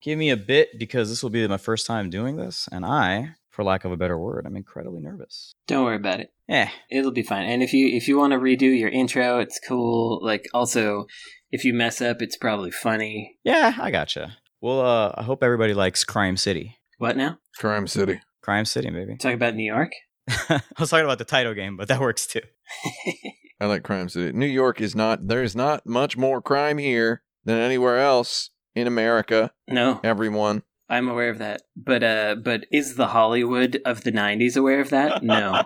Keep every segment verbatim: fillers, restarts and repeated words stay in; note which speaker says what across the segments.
Speaker 1: Give me a bit because this will be my first time doing this, and I, for lack of a better word, I'm incredibly nervous.
Speaker 2: Don't worry about it.
Speaker 1: Eh.
Speaker 2: It'll be fine. And if you if you want to redo your intro, it's cool. Like, also, if you mess up, it's probably funny.
Speaker 1: Yeah, I gotcha. Well, uh, I hope everybody likes Crime City.
Speaker 2: What now?
Speaker 3: Crime City.
Speaker 1: Crime City, baby.
Speaker 2: Talk about New York?
Speaker 1: I was talking about the title game, but that works too.
Speaker 3: I like Crime City. New York is not, there's not much more crime here than anywhere else in America.
Speaker 2: No.
Speaker 3: Everyone.
Speaker 2: I'm aware of that. But uh, but is the Hollywood of the nineties aware of that? No.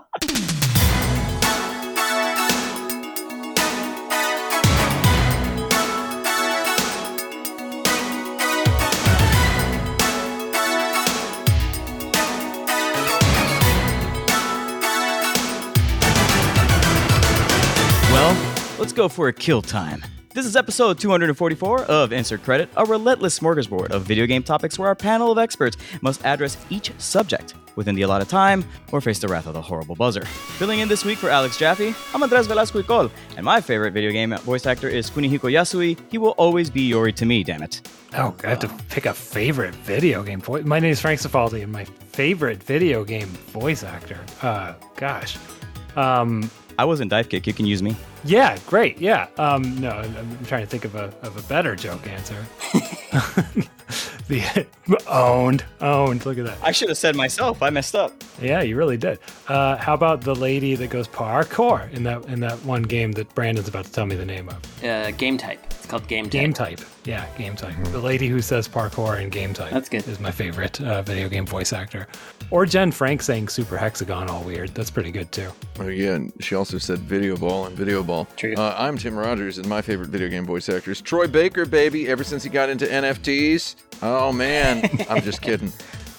Speaker 1: Let's go for a kill time. This is episode two hundred forty-four of Insert Credit, a relentless smorgasbord of video game topics where our panel of experts must address each subject within the allotted time or face the wrath of the horrible buzzer. Filling in this week for Alex Jaffe, I'm Andres Velasco Icol, and my favorite video game voice actor is Kunihiko Yasui. He will always be Yori to me, damn it.
Speaker 4: Oh, I have to pick a favorite video game voice. My name is Frank Cifaldi, and my favorite video game voice actor. Uh, gosh. Um...
Speaker 1: I was in Dive Kick. You can use me.
Speaker 4: Yeah, great. Yeah. Um, no, I'm, I'm trying to think of a of a better joke answer. the owned, owned. Look at that.
Speaker 1: I should have said myself. I messed up.
Speaker 4: Yeah, you really did. Uh, how about the lady that goes parkour in that in that one game that Brandon's about to tell me the name of?
Speaker 2: Uh, Game Type. It's called Game Type.
Speaker 4: Game Type. Yeah, Game Type. Mm-hmm. The lady who says parkour in Game Type.
Speaker 2: That's good.
Speaker 4: Is my favorite uh, video game voice actor. Or Jen Frank saying Super Hexagon all weird. That's pretty good too.
Speaker 3: Oh yeah, and she also said Video Ball and Video Ball.
Speaker 2: True.
Speaker 3: Uh, I'm Tim Rogers, and my favorite video game voice actor is Troy Baker, baby. Ever since he got into N F Ts. Oh man, I'm just kidding.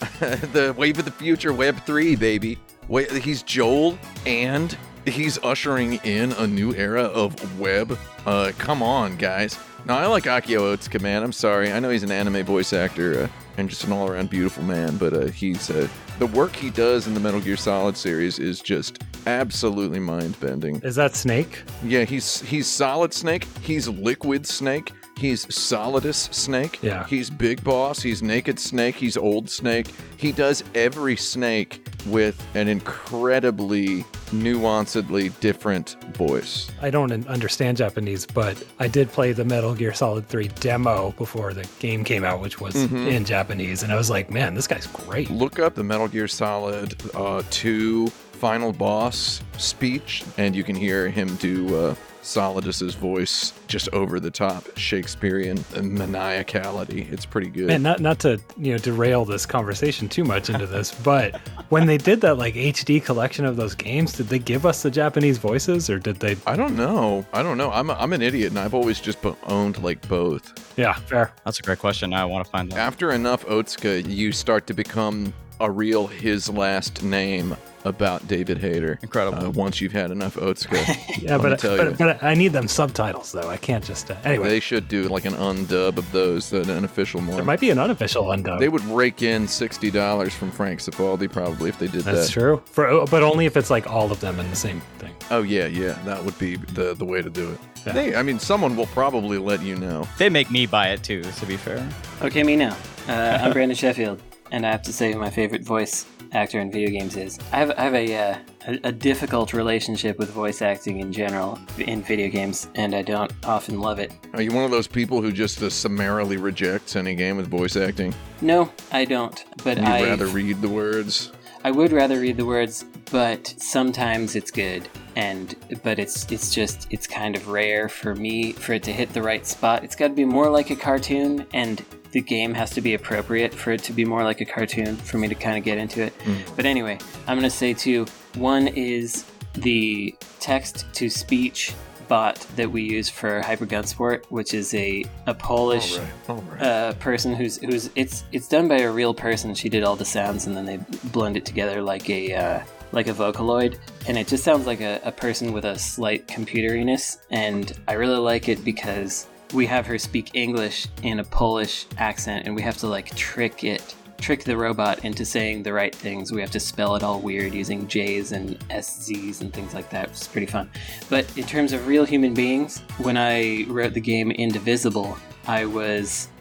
Speaker 3: The wave of the future, Web three, baby. Wait, he's Joel, and he's ushering in a new era of web. Uh, come on, guys. No, I like Akio Otsuka, man. I'm sorry. I know he's an anime voice actor uh, and just an all-around beautiful man, but uh, he's uh, the work he does in the Metal Gear Solid series is just absolutely mind-bending.
Speaker 4: Is that Snake?
Speaker 3: Yeah, he's he's Solid Snake. He's Liquid Snake. He's Solidus Snake.
Speaker 4: Yeah.
Speaker 3: He's Big Boss. He's Naked Snake. He's Old Snake. He does every Snake with an incredibly nuancedly different voice.
Speaker 4: I don't understand Japanese, but I did play the Metal Gear Solid three demo before the game came out, which was mm-hmm. in Japanese, and I was like, man, this guy's great.
Speaker 3: Look up the Metal Gear Solid uh, two final boss speech, and you can hear him do uh, Solidus's voice just over the top Shakespearean maniacality. It's pretty good.
Speaker 4: Man, not not to you know derail this conversation too much into this, but when they did that like H D collection of those games, did they give us the Japanese voices or did they?
Speaker 3: I don't know. I don't know. I'm a, I'm an idiot, and I've always just owned like both.
Speaker 4: Yeah, fair.
Speaker 1: That's a great question. Now I want to find out.
Speaker 3: After enough Otsuka, you start to become a real his last name about David Hayter.
Speaker 1: Incredible.
Speaker 3: Uh, once you've had enough Otsuka.
Speaker 4: Yeah, but, but, but I need them subtitles, though. I can't just... Uh, anyway.
Speaker 3: They should do like an undub of those, uh, an official one.
Speaker 4: There might be an unofficial undub.
Speaker 3: They would rake in sixty dollars from Frank Cifaldi probably if they did
Speaker 4: That's
Speaker 3: that.
Speaker 4: That's true. For, but only if it's like all of them in the same thing.
Speaker 3: Oh, yeah, yeah. That would be the, the way to do it.
Speaker 4: Yeah.
Speaker 3: They, I mean, someone will probably let you know.
Speaker 1: They make me buy it, too, to be fair.
Speaker 2: Okay, me now. Uh, I'm Brandon Sheffield, and I have to say who my favorite voice actor in video games is. I have, I have a, uh, a a difficult relationship with voice acting in general in video games, and I don't often love it.
Speaker 3: Are you one of those people who just uh, summarily rejects any game with voice acting?
Speaker 2: No, I don't. But
Speaker 3: You'd
Speaker 2: I
Speaker 3: rather read the words?
Speaker 2: I would rather read the words, but sometimes it's good, and but it's it's just it's kind of rare for me for it to hit the right spot. It's got to be more like a cartoon, and the game has to be appropriate for it to be more like a cartoon for me to kind of get into it. Mm. But anyway, I'm going to say two. One is the text-to-speech bot that we use for Hyper Gunsport, which is a a Polish
Speaker 3: all right. All right.
Speaker 2: Uh, person who's who's it's it's done by a real person. She did all the sounds and then they blend it together like a uh, like a Vocaloid, and it just sounds like a, a person with a slight computeriness. And I really like it because we have her speak English in a Polish accent, and we have to like trick it. trick the robot into saying the right things. We have to spell it all weird using J's and S Z's and things like that, which is pretty fun. But in terms of real human beings, when I wrote the game Indivisible, I was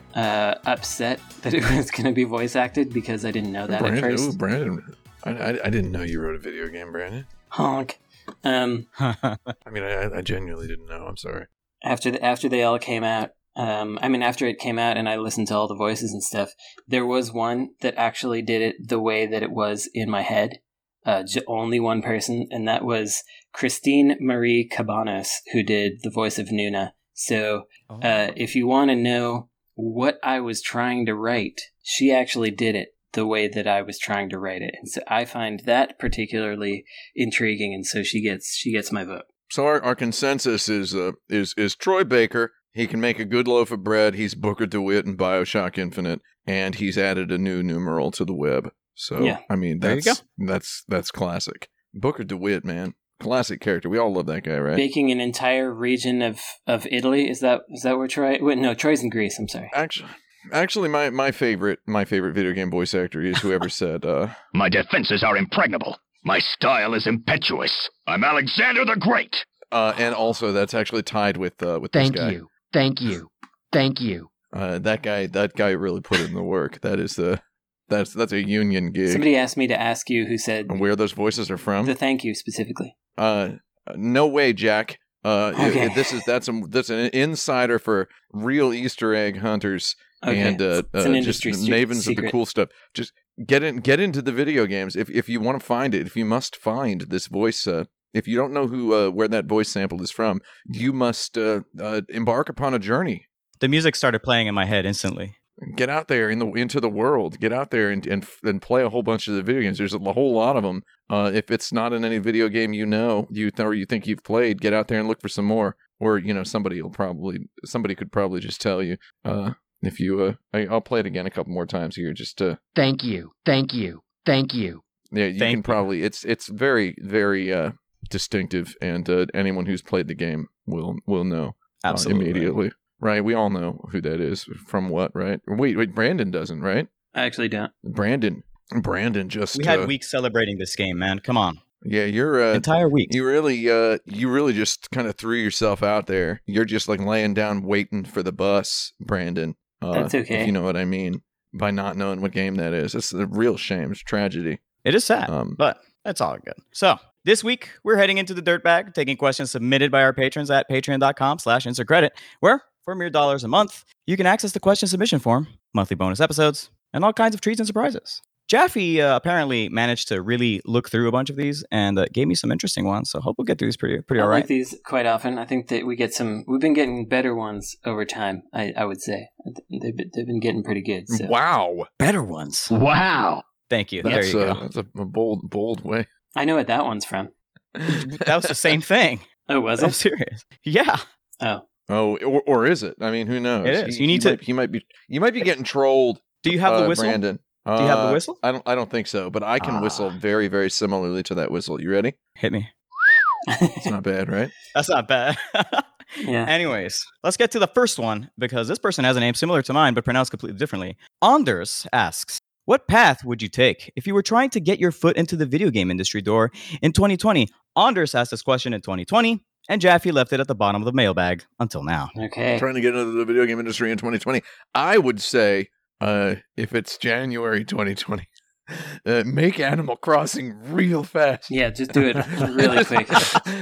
Speaker 2: uh, upset that it was going to be voice acted because I didn't know that
Speaker 3: Brandon,
Speaker 2: at first.
Speaker 3: Ooh, Brandon. I, I, I didn't know you wrote a video game, Brandon.
Speaker 2: Honk. Um,
Speaker 3: I mean, I, I genuinely didn't know. I'm sorry.
Speaker 2: after the, after they all came out, um, I mean, after it came out and I listened to all the voices and stuff, there was one that actually did it the way that it was in my head. Uh, j- only one person, and that was Christine Marie Cabanas, who did the voice of Nuna. So, uh, if you want to know what I was trying to write, she actually did it the way that I was trying to write it, and so I find that particularly intriguing, and so she gets she gets my vote.
Speaker 3: So our, our consensus is uh, is is Troy Baker. He can make a good loaf of bread. He's Booker DeWitt in BioShock Infinite, and he's added a new numeral to the web. So
Speaker 2: Yeah.
Speaker 3: I mean,
Speaker 1: There you
Speaker 3: that's that's that's classic. Booker DeWitt, man, classic character. We all love that guy, right?
Speaker 2: Baking an entire region of, of Italy, is that is that where Troy? Wait, no, Troy's in Greece. I'm sorry.
Speaker 3: Actually, actually, my, my favorite my favorite video game voice actor is whoever said, uh,
Speaker 5: My defenses are impregnable. My style is impetuous. I'm Alexander the Great.
Speaker 3: uh, and also that's actually tied with uh, with
Speaker 6: Thank
Speaker 3: this guy.
Speaker 6: you. Thank you. Thank you.
Speaker 3: Uh, that guy that guy really put in the work. That is the that's that's a union gig.
Speaker 2: Somebody asked me to ask you who said
Speaker 3: And where those voices are from?
Speaker 2: the thank you specifically.
Speaker 3: Uh, no way, Jack. Uh, it-
Speaker 2: Okay.
Speaker 3: it- this is that's a that's an insider for real Easter egg hunters
Speaker 2: Okay,
Speaker 3: and uh,
Speaker 2: it's an
Speaker 3: uh, just
Speaker 2: industry se-
Speaker 3: mavens of the
Speaker 2: secret.
Speaker 3: cool stuff. Just get in, get into the video games if if you want to find it. If you must find this voice, uh, if you don't know who uh, where that voice sample is from, you must uh, uh, embark upon a journey.
Speaker 1: The music started playing in my head instantly.
Speaker 3: Get out there in the into the world. Get out there and and, and play a whole bunch of the video games. There's a whole lot of them. Uh, if it's not in any video game you know, you th- or you think you've played, get out there and look for some more. Or you know, somebody will probably somebody could probably just tell you. Uh, if you, uh, I, I'll play it again a couple more times here, just to.
Speaker 6: Thank you. Thank you. Thank you.
Speaker 3: Yeah, you
Speaker 1: Thank
Speaker 3: can
Speaker 1: you.
Speaker 3: probably. It's it's very very uh, distinctive, and uh, anyone who's played the game will will know uh,
Speaker 1: Absolutely.
Speaker 3: immediately. Right, we all know who that is from what, right? Wait, wait, Brandon doesn't, right?
Speaker 2: I actually don't.
Speaker 3: Brandon, Brandon just.
Speaker 1: We had
Speaker 3: uh,
Speaker 1: weeks celebrating this game, man. Come on.
Speaker 3: Yeah, you're. Uh,
Speaker 1: Entire week.
Speaker 3: you really, uh, you really just kind of threw yourself out there. You're just like laying down, waiting for the bus, Brandon. Uh,
Speaker 2: That's okay.
Speaker 3: If you know what I mean by not knowing what game that is. It's a real shame. It's a tragedy.
Speaker 1: It is sad,
Speaker 3: Um,
Speaker 1: but that's all good. So this week, we're heading into the dirtbag, taking questions submitted by our patrons at patreon.com slash insert credit, where for mere dollars a month, you can access the question submission form, monthly bonus episodes, and all kinds of treats and surprises. Jaffe uh, apparently managed to really look through a bunch of these and uh, gave me some interesting ones. So hope we'll get through these pretty, pretty
Speaker 2: I
Speaker 1: all
Speaker 2: like
Speaker 1: right.
Speaker 2: these quite often. I think that we get some. We've been getting better ones over time. I, I would say they've been, they've been getting pretty good. So.
Speaker 3: Wow,
Speaker 1: Better ones.
Speaker 5: Wow.
Speaker 1: Thank you.
Speaker 3: that's
Speaker 1: there you
Speaker 3: uh,
Speaker 1: go.
Speaker 3: that's a, a bold, bold way.
Speaker 2: I know what that one's from.
Speaker 1: That was the same thing.
Speaker 2: Oh, was
Speaker 1: I'm
Speaker 2: it?
Speaker 1: serious. Yeah.
Speaker 2: Oh,
Speaker 3: Oh, or, or is it? I mean, who knows?
Speaker 1: It is.
Speaker 3: He-
Speaker 1: You need
Speaker 3: he
Speaker 1: to-
Speaker 3: Might, he might be. You might be getting trolled.
Speaker 1: Do you have the
Speaker 3: uh,
Speaker 1: whistle?
Speaker 3: Brandon?
Speaker 1: Do you have the
Speaker 3: Uh,
Speaker 1: whistle?
Speaker 3: I don't. I don't think so. But I can
Speaker 1: Ah.
Speaker 3: whistle very, very similarly to that whistle. You ready?
Speaker 1: Hit me.
Speaker 3: It's not bad, right?
Speaker 1: That's not bad.
Speaker 2: yeah.
Speaker 1: Anyways, let's get to the first one because this person has a name similar to mine but pronounced completely differently. Anders asks, what path would you take if you were trying to get your foot into the video game industry door in twenty twenty? Anders asked this question in twenty twenty, and Jaffe left it at the bottom of the mailbag until now.
Speaker 2: Okay.
Speaker 3: Trying to get into the video game industry in twenty twenty. I would say, uh, if it's January twenty twenty, uh, make Animal Crossing real fast.
Speaker 2: Yeah, just do it really quick.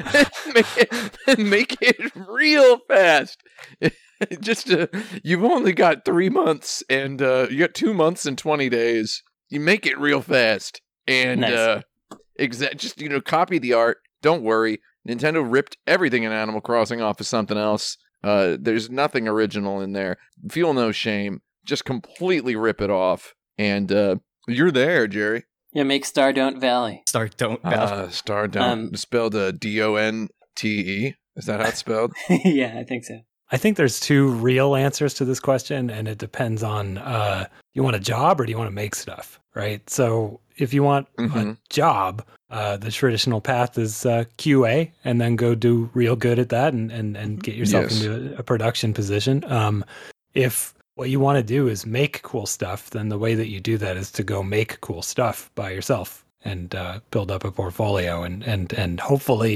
Speaker 3: make, it, make it real fast. Just uh, you've only got three months, and uh, you got two months and twenty days. You make it real fast, and
Speaker 2: Nice.
Speaker 3: uh, exa- just you know, copy the art. Don't worry. Nintendo ripped everything in Animal Crossing off of something else. Uh, there's nothing original in there. Feel no shame. Just completely rip it off, and uh, you're there, Jerry.
Speaker 2: Yeah, make Star Don't Valley.
Speaker 1: Start don't
Speaker 3: Uh, Star Don't
Speaker 2: Um,
Speaker 3: spelled uh, D O N T E. Is that how it's spelled?
Speaker 2: yeah, I think so.
Speaker 4: I think there's two real answers to this question, and it depends on uh, you want a job or do you want to make stuff, right? So if you want a
Speaker 3: Mhm.
Speaker 4: job, uh, the traditional path is uh, Q A, and then go do real good at that and and, and get yourself
Speaker 3: Yes.
Speaker 4: into a, a production position. Um, if what you want to do is make cool stuff, then the way that you do that is to go make cool stuff by yourself and uh, build up a portfolio and and and hopefully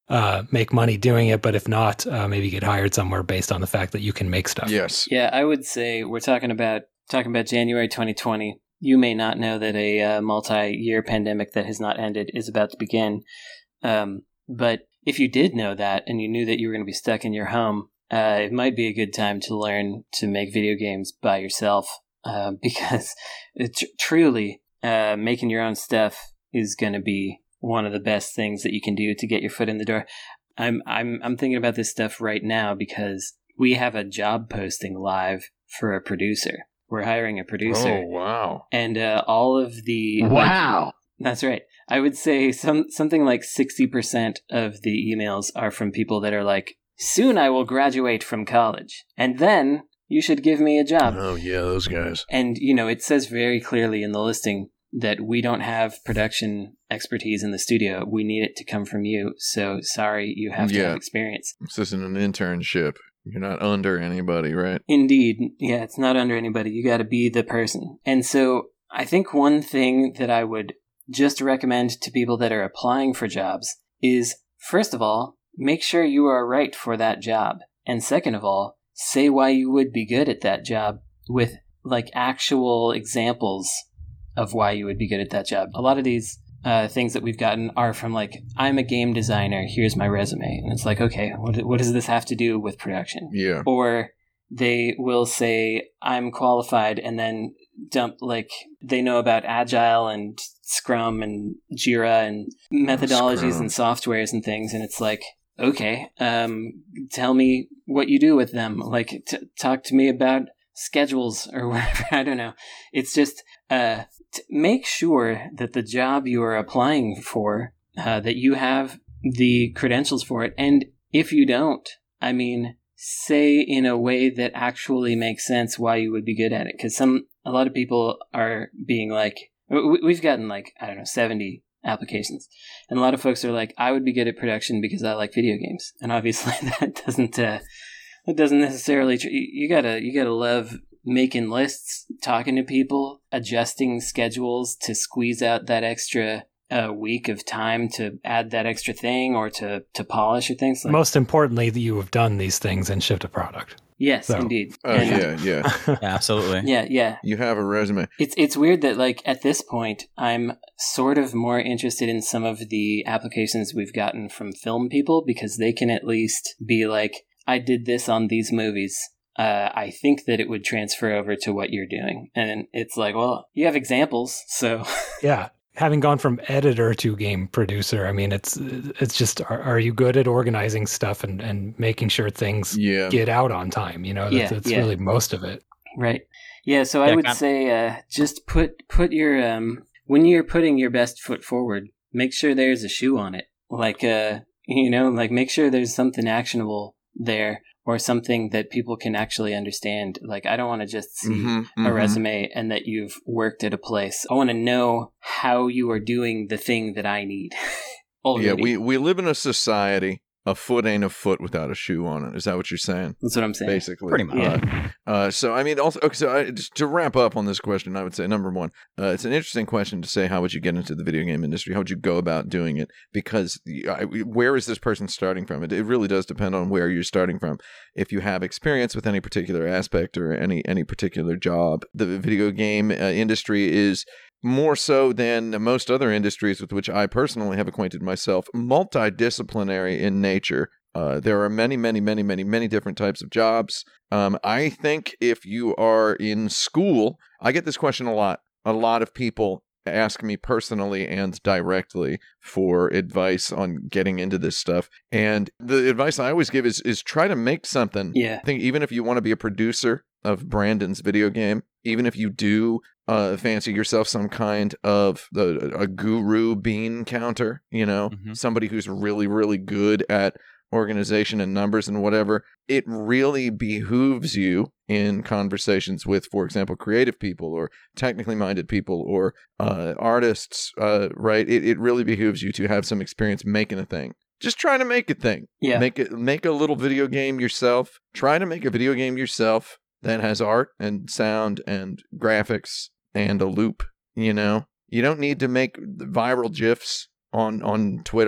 Speaker 4: uh, make money doing it, but if not, uh, maybe get hired somewhere based on the fact that you can make stuff.
Speaker 3: Yes.
Speaker 2: Yeah, I would say we're talking about talking about January twenty twenty. You may not know that a uh, multi-year pandemic that has not ended is about to begin. Um, but if you did know that and you knew that you were going to be stuck in your home, uh, it might be a good time to learn to make video games by yourself uh, because it, tr- truly uh, making your own stuff is going to be one of the best things that you can do to get your foot in the door. I'm I'm I'm thinking about this stuff right now because we have a job posting live for a producer. We're hiring a producer.
Speaker 3: Oh, wow.
Speaker 2: And uh, all of the...
Speaker 6: Wow.
Speaker 2: Like, that's right. I would say some something like sixty percent of the emails are from people that are like, soon I will graduate from college, and then you should give me a job.
Speaker 3: Oh, yeah, those guys.
Speaker 2: And, you know, it says very clearly in the listing that we don't have production expertise in the studio. We need it to come from you. So sorry, you have to
Speaker 3: Yeah.
Speaker 2: have experience.
Speaker 3: This isn't an internship. You're not under anybody, right?
Speaker 2: Indeed. Yeah, it's not under anybody. You got to be the person. And so I think one thing that I would just recommend to people that are applying for jobs is, first of all, make sure you are right for that job. And second of all, say why you would be good at that job with like actual examples of why you would be good at that job. A lot of these uh, things that we've gotten are from like, I'm a game designer, here's my resume. And it's like, okay, what, what does this have to do with production?
Speaker 3: Yeah.
Speaker 2: Or they will say, I'm qualified, and then dump, like, they know about Agile and Scrum and Jira and methodologies
Speaker 3: Scrum.
Speaker 2: and softwares and things. And it's like, okay, um, tell me what you do with them. Like, t- talk to me about schedules or whatever. I don't know. It's just uh, t- make sure that the job you are applying for, uh, that you have the credentials for it. And if you don't, I mean, say in a way that actually makes sense why you would be good at it. Because some, a lot of people are being like, we, we've gotten like, I don't know, seventy applications. And a lot of folks are like, I would be good at production because I like video games. And obviously that doesn't, uh, that doesn't necessarily, tr- you, you gotta, you gotta love making lists, talking to people, adjusting schedules to squeeze out that extra uh, week of time to add that extra thing or to, to polish or things like that.
Speaker 4: Most importantly, that you have done these things and shipped a product.
Speaker 2: Yes,
Speaker 4: So-
Speaker 2: indeed.
Speaker 3: Oh,
Speaker 2: And-
Speaker 3: yeah, yeah.
Speaker 1: Yeah, absolutely.
Speaker 2: Yeah, yeah.
Speaker 3: You have a resume.
Speaker 2: It's it's weird that like at this point I'm sort of more interested in some of the applications we've gotten from film people because they can at least be like, I did this on these movies. Uh, I think that it would transfer over to what you're doing. And it's like, well, you have examples, so
Speaker 4: Yeah. Having gone from editor to game producer, I mean, it's it's just, are, are you good at organizing stuff and, and making sure things
Speaker 3: Yeah.
Speaker 4: get out on time? You know, that's,
Speaker 2: Yeah,
Speaker 4: that's
Speaker 2: yeah.
Speaker 4: really most of it.
Speaker 2: right. Yeah, so I
Speaker 1: Yeah,
Speaker 2: would
Speaker 1: kind-
Speaker 2: say uh, just put put your um when you're putting your best foot forward, make sure there's a shoe on it. Like uh you know, like make sure there's something actionable there or something that people can actually understand. Like I don't want to just see
Speaker 3: Mhm,
Speaker 2: a
Speaker 3: mhm.
Speaker 2: resume and that you've worked at a place. I want to know how you are doing the thing that I need. Already.
Speaker 3: Yeah, we, we live in a society. A foot ain't a foot without a shoe on it. Is that what you're saying?
Speaker 2: That's what I'm saying.
Speaker 3: Basically,
Speaker 1: Pretty much.
Speaker 2: Yeah.
Speaker 3: Uh, uh, so I mean, also, okay, so I, just to wrap up on this question, I would say number one, uh, it's an interesting question to say how would you get into the video game industry? How would you go about doing it? Because I, where is this person starting from? It, it really does depend on where you're starting from. If you have experience with any particular aspect or any any particular job, the video game uh, industry is more so than most other industries with which I personally have acquainted myself, multidisciplinary in nature. Uh, there are many, many, many, many, many different types of jobs. Um, I think if you are in school, I get this question a lot. A lot of people ask me personally and directly for advice on getting into this stuff. And the advice I always give is is try to make something.
Speaker 2: Yeah.
Speaker 3: I think even if you want to be a producer of Brandon's video game, even if you do uh, fancy yourself some kind of the, a guru bean counter, you know,
Speaker 1: Mhm.
Speaker 3: somebody who's really, really good at organization and numbers and whatever, it really behooves you in conversations with, for example, creative people or technically minded people or uh, artists, uh, right? It, it really behooves you to have some experience making a thing. Just try to make a thing.
Speaker 2: Yeah.
Speaker 3: Make it, make a little video game yourself. Try to make a video game yourself that has art and sound and graphics and a loop, you know? You don't need to make viral GIFs on, on Twitter.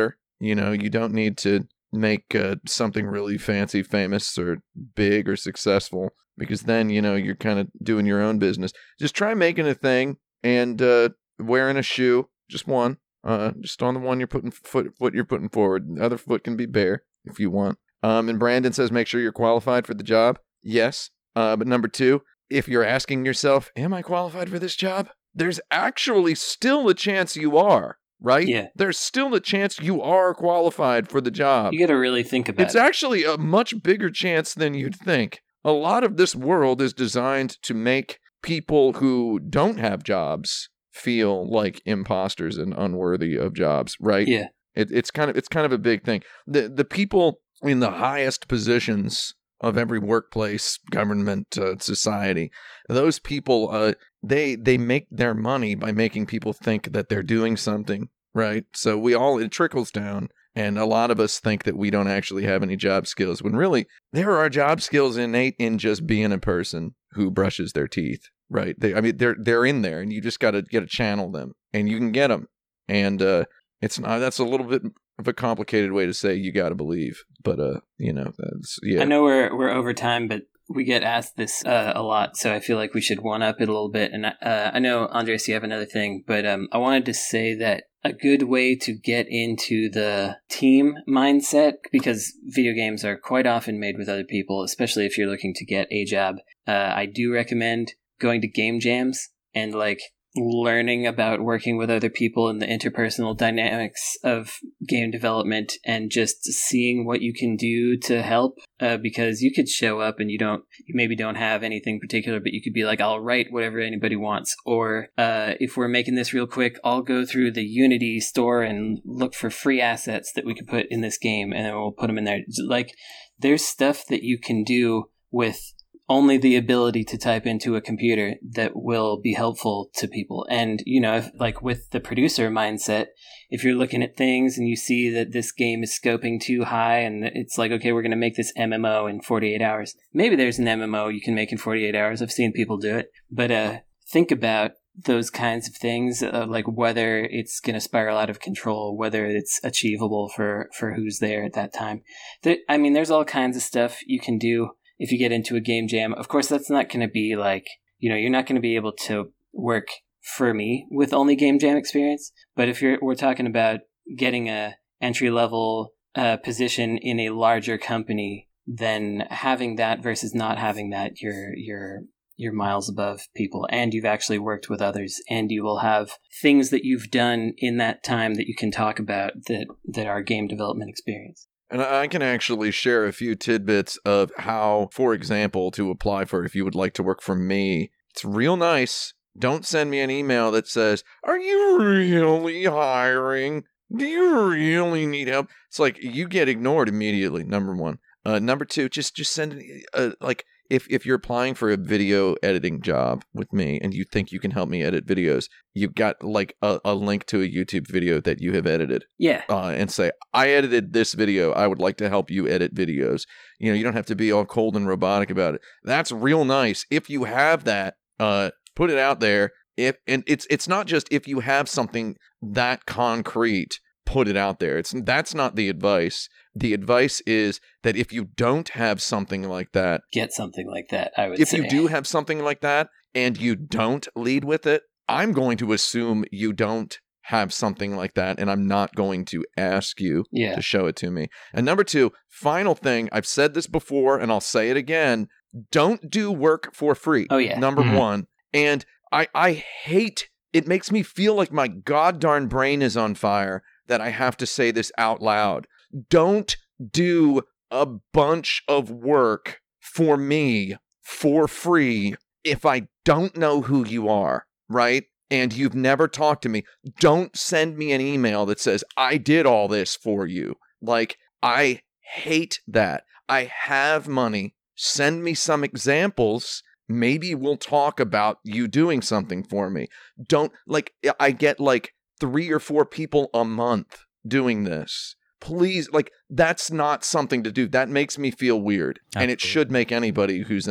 Speaker 3: You know, you don't need to make uh, something really fancy, famous, or big or successful, because then, you know, you're kind of doing your own business. Just try making a thing and uh, wearing a shoe, just one, uh, just on the one you're putting foot, foot you're putting forward. The other foot can be bare if you want. Um, and Brandon says, make sure you're qualified for the job. Yes. Uh, but number two, if you're asking yourself, am I qualified for this job? There's actually still a chance you are. Right?
Speaker 2: Yeah.
Speaker 3: There's still a chance you are qualified for the job.
Speaker 2: You got to really think about
Speaker 3: It's
Speaker 2: it.
Speaker 3: actually a much bigger chance than you'd think. A lot of this world is designed to make people who don't have jobs feel like imposters and unworthy of jobs, right?
Speaker 2: Yeah.
Speaker 3: It, it's kind of it's kind of a big thing. The the people in the highest positions of every workplace, government, uh, society, those people, uh, they they make their money by making people think that they're doing something, right? So we all, it trickles down, and a lot of us think that we don't actually have any job skills, when really there are job skills innate in just being a person who brushes their teeth, right? They, I mean, they're they're in there, and you just got to get to channel them, and you can get them, and uh, it's not, that's a little bit of a complicated way to say you got to believe, but uh, you know, that's, yeah.
Speaker 2: I know we're we're over time, but we get asked this uh, a lot, so I feel like we should one up it a little bit. And uh, I know, Andres, you have another thing, but um, I wanted to say that a good way to get into the team mindset, because video games are quite often made with other people, especially if you're looking to get a job. Uh, I do recommend going to game jams and like learning about working with other people and the interpersonal dynamics of game development, and just seeing what you can do to help, uh, because you could show up and you don't, you maybe don't have anything particular, but you could be like, I'll write whatever anybody wants, or uh, if we're making this real quick, I'll go through the Unity store and look for free assets that we could put in this game, and then we'll put them in there. Like, there's stuff that you can do with only the ability to type into a computer that will be helpful to people. And, you know, if, like with the producer mindset, if you're looking at things and you see that this game is scoping too high and it's like, okay, we're going to make this M M O in forty-eight hours. Maybe there's an M M O you can make in forty-eight hours. I've seen people do it. But uh, think about those kinds of things, uh, like whether it's going to spiral out of control, whether it's achievable for, for who's there at that time. There, I mean, there's all kinds of stuff you can do if you get into a game jam. Of course, that's not going to be like, you know, you're not going to be able to work for me with only game jam experience. But if you're, we're talking about getting a entry level uh, position in a larger company, then having that versus not having that, you're, you're, you're miles above people, and you've actually worked with others, and you will have things that you've done in that time that you can talk about that, that are game development experience.
Speaker 3: And I can actually share a few tidbits of how, for example, to apply for if you would like to work for me. It's real nice. Don't send me an email that says, are you really hiring? Do you really need help? It's like, you get ignored immediately, number one. Uh, number two, just just send, uh, like, if, if you're applying for a video editing job with me and you think you can help me edit videos, you've got like a, a link to a YouTube video that you have edited.
Speaker 2: Yeah.
Speaker 3: Uh, and say, I edited this video. I would like to help you edit videos. You know, you don't have to be all cold and robotic about it. That's real nice. If you have that, uh, put it out there. If and it's it's not just if you have something that concrete, put it out there. It's that's not the advice. The advice is that if you don't have something like that,
Speaker 2: get something like that, I would
Speaker 3: if
Speaker 2: say.
Speaker 3: you do have something like that and you don't lead with it, I'm going to assume you don't have something like that, and I'm not going to ask you
Speaker 2: yeah.
Speaker 3: to show it to me. And number two, final thing, I've said this before and I'll say it again, don't do work for free.
Speaker 2: Oh, yeah.
Speaker 3: Number
Speaker 4: Mm-hmm.
Speaker 3: one. And I, I hate, it makes me feel like my goddarn brain is on fire that I have to say this out loud. Don't do a bunch of work for me for free if I don't know who you are, right? And you've never talked to me. Don't send me an email that says, I did all this for you. Like, I hate that. I have money. Send me some examples. Maybe we'll talk about you doing something for me. Don't, like, I get like three or four people a month doing this. Please, like, that's not something to do. That makes me feel weird. Absolutely. And it should make anybody who's in a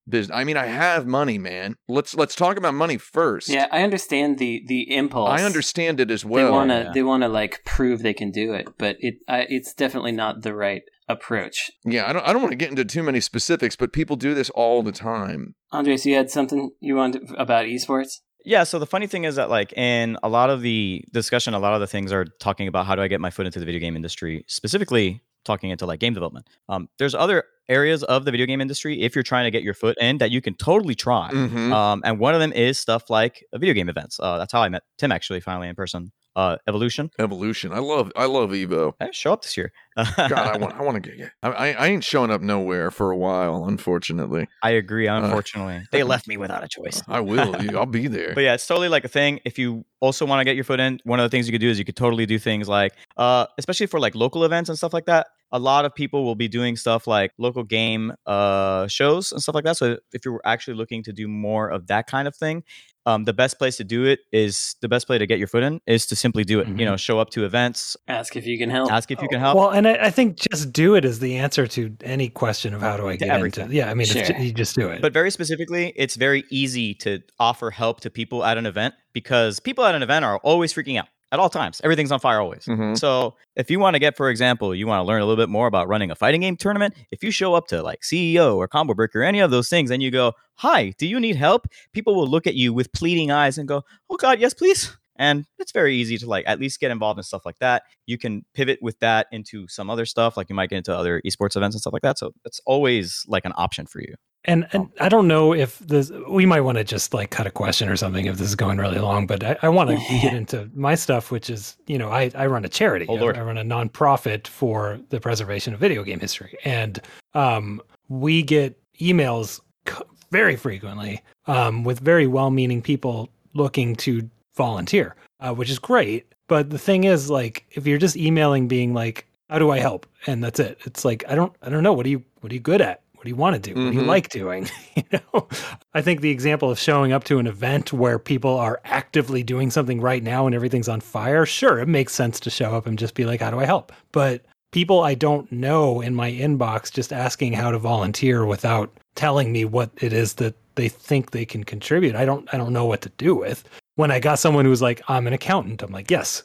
Speaker 3: business. I mean, I have money, man. Let's let's talk about money first.
Speaker 2: Yeah, I understand the the impulse.
Speaker 3: I understand it as well.
Speaker 2: They want to
Speaker 1: yeah.
Speaker 2: they want to like prove they can do it, but it I, it's definitely not the right approach.
Speaker 3: Yeah, I don't I don't want to get into too many specifics, but people do this all the time.
Speaker 2: Andres, you had something you wanted to, about esports?
Speaker 1: Yeah, so the funny thing is that like in a lot of the discussion, a lot of the things are talking about how do I get my foot into the video game industry, specifically talking into like game development. Um, there's other areas of the video game industry if you're trying to get your foot in that you can totally try.
Speaker 3: Mhm.
Speaker 1: Um, and one of them is stuff like video game events. Uh, that's how I met Tim actually finally in person. Uh, Evolution.
Speaker 3: Evolution. I love I love Evo.
Speaker 1: Hey, show up this year.
Speaker 3: God, I want I want to get. I, I I ain't showing up nowhere for a while, unfortunately.
Speaker 1: I agree. Unfortunately, they left me without a choice.
Speaker 3: I will. I'll be there.
Speaker 1: But yeah, it's totally like a thing. If you also want to get your foot in, one of the things you could do is you could totally do things like, uh, especially for like local events and stuff like that. A lot of people will be doing stuff like local game uh, shows and stuff like that. So if you're actually looking to do more of that kind of thing, um, the best place to do it is the best place to get your foot in is to simply do it.
Speaker 4: Mhm.
Speaker 1: You know, show up to events,
Speaker 2: Ask if you can help.
Speaker 1: ask if you can help.
Speaker 4: Well, and I, I think just do it is the answer to any question of how do I get
Speaker 1: everything.
Speaker 4: into. Yeah, I mean, it's
Speaker 2: Sure.
Speaker 4: ju- you just do it.
Speaker 1: But very specifically, it's very easy to offer help to people at an event because people at an event are always freaking out at all times. Everything's on fire always.
Speaker 3: Mhm.
Speaker 1: So if you want to get, for example, you want to learn a little bit more about running a fighting game tournament, if you show up to like C E O or Combo Breaker, any of those things, and you go, hi, do you need help? People will look at you with pleading eyes and go, oh God, yes, please. And it's very easy to like at least get involved in stuff like that. You can pivot with that into some other stuff, like you might get into other esports events and stuff like that. So it's always like an option for you.
Speaker 4: And and I don't know if this, we might want to just like cut a question or something if this is going really long, but I, I want to get into my stuff, which is, you know, I, I run a charity.
Speaker 1: Oh, Lord.
Speaker 4: I run a nonprofit for the preservation of video game history. And um, we get emails c- very frequently um, with very well-meaning people looking to volunteer, uh, which is great. But the thing is, like, if you're just emailing being like, how do I help? And that's it. It's like, I don't, I don't know. What are you, what are you good at? What do you want to do? What do you
Speaker 3: Mhm.
Speaker 4: like doing? You know, I think the example of showing up to an event where people are actively doing something right now and everything's on fire, sure, it makes sense to show up and just be like, how do I help? But people I don't know in my inbox just asking how to volunteer without telling me what it is that they think they can contribute, I don't I don't know what to do with. When I got someone who was like, I'm an accountant, I'm like, yes,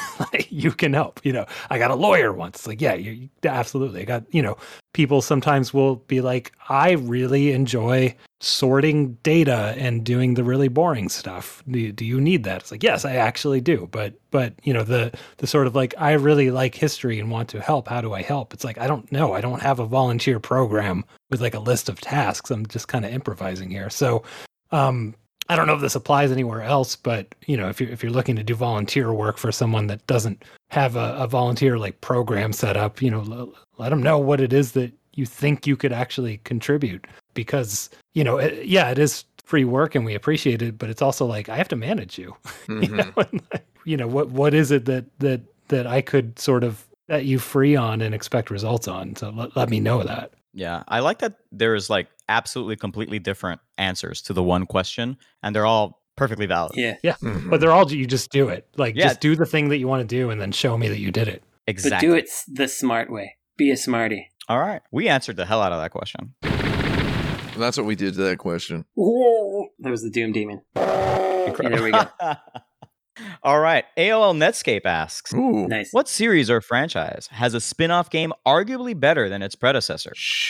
Speaker 4: you can help. You know, I got a lawyer once. It's like, yeah, you, you absolutely. I got, you know, people sometimes will be like, I really enjoy sorting data and doing the really boring stuff. Do you, do you need that? It's like, yes, I actually do. But, but, you know, the, the sort of like, I really like history and want to help. How do I help? It's like, I don't know. I don't have a volunteer program with like a list of tasks. I'm just kind of improvising here. So, um, I don't know if this applies anywhere else, but you know, if you're if you're looking to do volunteer work for someone that doesn't have a, a volunteer like program set up, you know, l- let them know what it is that you think you could actually contribute. Because you know, it, yeah, it is free work and we appreciate it, but it's also like I have to manage you.
Speaker 3: Mhm.
Speaker 4: You know, and, like, you know what what is it that that that I could sort of set you free on and expect results on? So let, let me know that.
Speaker 1: Yeah, I like that there's like absolutely completely different answers to the one question, and they're all perfectly valid.
Speaker 2: Yeah.
Speaker 4: Yeah,
Speaker 3: Mhm.
Speaker 4: but they're all you just do it. Like
Speaker 1: Yeah.
Speaker 4: just do the thing that you want to do, and then show me that you did it.
Speaker 1: Exactly.
Speaker 2: But do it s- the smart way. Be a smarty.
Speaker 1: All right. We answered the hell out of that question.
Speaker 3: That's what we did to that question.
Speaker 2: There was the Doom Demon. Yeah, there we go.
Speaker 1: All right. A O L Netscape asks,
Speaker 3: Ooh.
Speaker 2: Nice.
Speaker 1: what series or franchise has a spin-off game arguably better than its predecessor?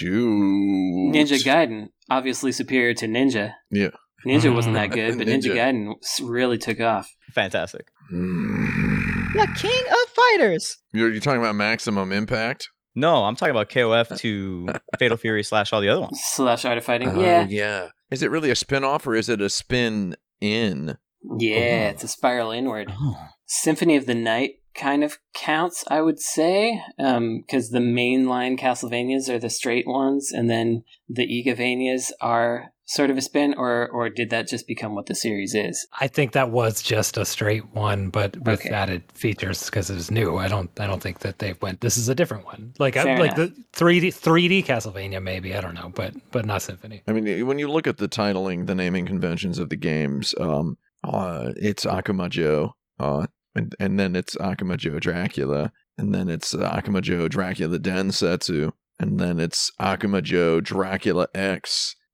Speaker 3: Shoot.
Speaker 2: Ninja Gaiden, obviously superior to Ninja.
Speaker 3: Yeah.
Speaker 2: Ninja wasn't that good, but Ninja,
Speaker 3: Ninja.
Speaker 2: Gaiden s- really took off.
Speaker 1: Fantastic.
Speaker 3: Mm.
Speaker 1: The king of fighters.
Speaker 3: You're, you're talking about Maximum Impact?
Speaker 1: No, I'm talking about K O F to Fatal Fury slash all the other ones.
Speaker 2: Slash Art of Fighting.
Speaker 3: Oh,
Speaker 2: yeah.
Speaker 3: yeah. Is it really a spin-off or is it a spin in?
Speaker 2: Yeah, it's a spiral inward.
Speaker 1: Oh.
Speaker 2: Symphony of the Night kind of counts, I would say, because the mainline Castlevanias are the straight ones, and then the Igavanias are sort of a spin, or or did that just become what the series is?
Speaker 4: I think that was just a straight one, but with
Speaker 2: Okay.
Speaker 4: added features because it was new. I don't. I don't think that they went. This is a different one. Like I,
Speaker 2: Fair
Speaker 4: like
Speaker 2: enough.
Speaker 4: the three D three D Castlevania, maybe. I don't know, but but not Symphony.
Speaker 3: I mean, when you look at the titling, the naming conventions of the games, um, uh, it's Akuma Joe, uh, and, and then it's Akuma Joe Dracula, and then it's uh, Akuma Joe Dracula Densetsu, and then it's Akuma Joe Dracula X,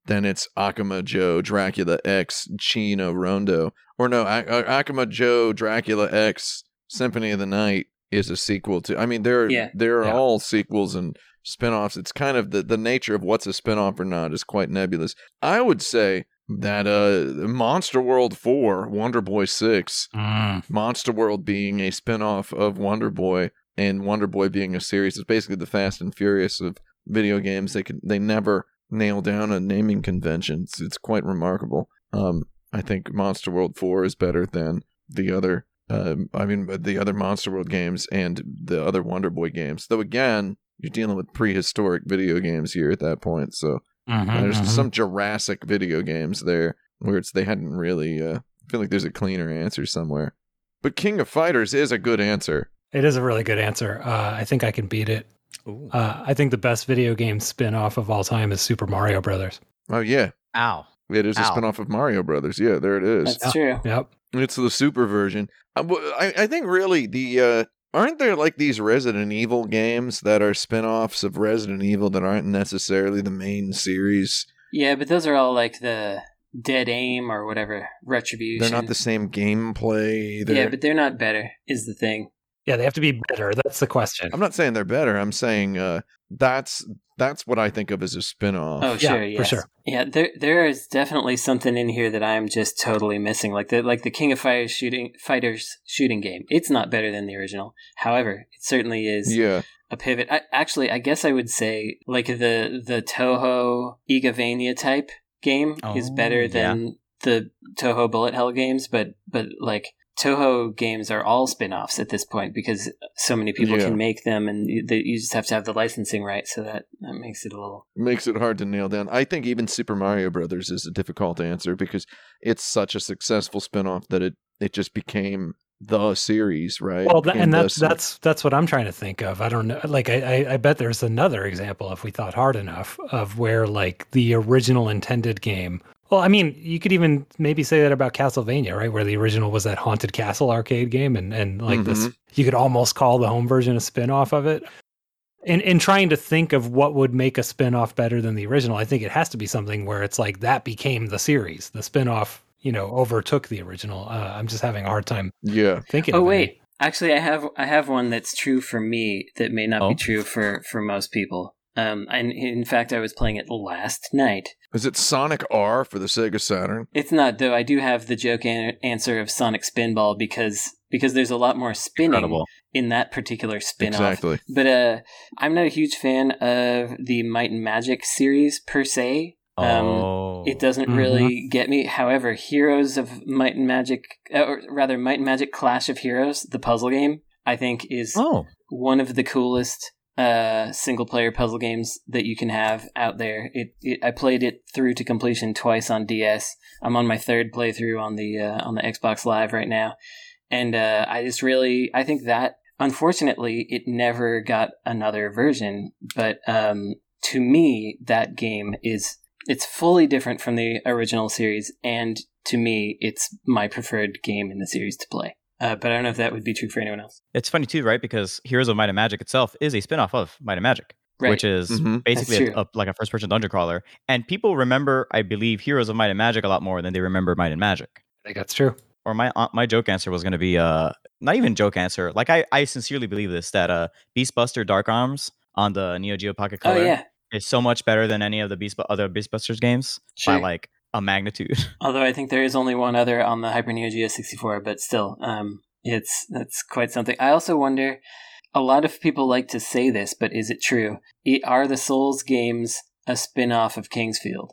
Speaker 3: then it's Akuma Joe Dracula X Chino Rondo. Or no, A- A- Akuma Joe Dracula X Symphony of the Night is a sequel to. I mean, they're
Speaker 2: Yeah.
Speaker 3: they're
Speaker 4: Yeah.
Speaker 3: all sequels and spin-offs. It's kind of the, the nature of what's a spin-off or not is quite nebulous. I would say that uh, Monster World four, Wonder Boy six,
Speaker 4: Mm.
Speaker 3: Monster World being a spin-off of Wonder Boy, and Wonder Boy being a series, is basically the Fast and Furious of video games. They could they never nail down a naming convention. It's, it's quite remarkable. Um, I think Monster World four is better than the other. Um, I mean, the other Monster World games and the other Wonder Boy games. Though again, you're dealing with prehistoric video games here at that point. So
Speaker 4: Mhm,
Speaker 3: there's
Speaker 4: mhm.
Speaker 3: some Jurassic video games there where it's they hadn't really. Uh, I feel like there's a cleaner answer somewhere. But King of Fighters is a good answer.
Speaker 4: It is a really good answer. Uh, I think I can beat it.
Speaker 1: Ooh.
Speaker 4: Uh, I think the best video game spin-off of all time is Super Mario Brothers.
Speaker 3: Oh yeah,
Speaker 1: Ow.
Speaker 3: it is a
Speaker 1: Ow.
Speaker 3: spinoff of Mario Brothers. Yeah, there it is.
Speaker 2: That's true.
Speaker 4: Yep.
Speaker 3: It's the super version. I, I, I think really the uh, aren't there like these Resident Evil games that are spin-offs of Resident Evil that aren't necessarily the main series?
Speaker 2: Yeah, but those are all like the Dead Aim or whatever, Retribution.
Speaker 3: They're not the same gameplay either.
Speaker 2: Yeah, but they're not better, is the thing.
Speaker 4: Yeah, they have to be better. That's the question.
Speaker 3: I'm not saying they're better. I'm saying uh, that's that's what I think of as a spin-off.
Speaker 2: Oh,
Speaker 4: Yeah,
Speaker 2: sure,
Speaker 4: for
Speaker 2: yes.
Speaker 4: sure.
Speaker 2: Yeah, there there is definitely something in here that I'm just totally missing. Like the like the King of Fighters shooting Fighters shooting game. It's not better than the original. However, it certainly is
Speaker 3: Yeah.
Speaker 2: a pivot. I, actually, I guess I would say like the the Toho Igavania type game is
Speaker 1: Oh,
Speaker 2: better
Speaker 1: yeah.
Speaker 2: than the Toho Bullet Hell games, but but like Toho games are all spin-offs at this point because so many people
Speaker 3: Yeah.
Speaker 2: can make them, and you, they, you just have to have the licensing right, so that, that makes it a little...
Speaker 3: Makes it hard to nail down. I think even Super Mario Brothers is a difficult answer because it's such a successful spin-off that it, it just became the series, right?
Speaker 4: Well, that,
Speaker 3: Became
Speaker 4: and
Speaker 3: the
Speaker 4: that's
Speaker 3: se-
Speaker 4: that's that's what I'm trying to think of. I don't know. Like, I, I I bet there's another example if we thought hard enough of where like the original intended game. Well, I mean, you could even maybe say that about Castlevania, right? Where the original was that Haunted Castle arcade game, and and like this, you could almost call the home version a spin-off of it. In in trying to think of what would make a spin-off better than the original, I think it has to be something where it's like that became the series. The spin-off, you know, overtook the original. Uh, I'm just having a hard time
Speaker 3: Yeah.
Speaker 4: thinking.
Speaker 2: Oh
Speaker 4: of any.
Speaker 2: wait, actually, I have I have one that's true for me that may not
Speaker 1: Oh.
Speaker 2: be true for, for most people. Um, and in fact, I was playing it last night.
Speaker 3: Is it Sonic R for the Sega Saturn?
Speaker 2: It's not, though. I do have the joke an- answer of Sonic Spinball because because there's a lot more spinning
Speaker 1: Incredible.
Speaker 2: in that particular spin-off.
Speaker 3: Exactly.
Speaker 2: But uh, I'm not a huge fan of the Might and Magic series per se. Um,
Speaker 1: Oh.
Speaker 2: It doesn't
Speaker 4: Mhm.
Speaker 2: really get me. However, Heroes of Might and Magic, uh, or rather, Might and Magic Clash of Heroes, the puzzle game, I think is
Speaker 1: Oh.
Speaker 2: one of the coolest uh, single-player puzzle games that you can have out there. It, it I played it through to completion twice on D S. I'm on my third playthrough on the uh, on the Xbox Live right now, and uh, I just really I think that unfortunately it never got another version. But um, to me, that game is it's fully different from the original series, and to me, it's my preferred game in the series to play. Uh, but I don't know if that would be true for anyone else.
Speaker 1: It's funny too, right? Because Heroes of Might and Magic itself is a spin-off of Might and Magic,
Speaker 2: Right.
Speaker 1: which is
Speaker 3: Mhm.
Speaker 1: basically
Speaker 2: That's
Speaker 1: a, a, like a first-person dungeon crawler. And people remember, I believe, Heroes of Might and Magic a lot more than they remember Might and Magic.
Speaker 4: I think that's true.
Speaker 1: Or my uh, my joke answer was going to be uh not even joke answer. Like I, I sincerely believe this that uh Beastbuster Dark Arms on the Neo Geo Pocket
Speaker 2: Oh
Speaker 1: Color
Speaker 2: yeah,
Speaker 1: is so much better than any of the Beast other Beastbusters games
Speaker 2: sure.
Speaker 1: by like a magnitude.
Speaker 2: Although I think there is only one other on the Hyper Neo Geo sixty-four, but still, um, it's that's quite something. I also wonder. A lot of people like to say this, but is it true? I- Are the Souls games a spin-off of Kingsfield?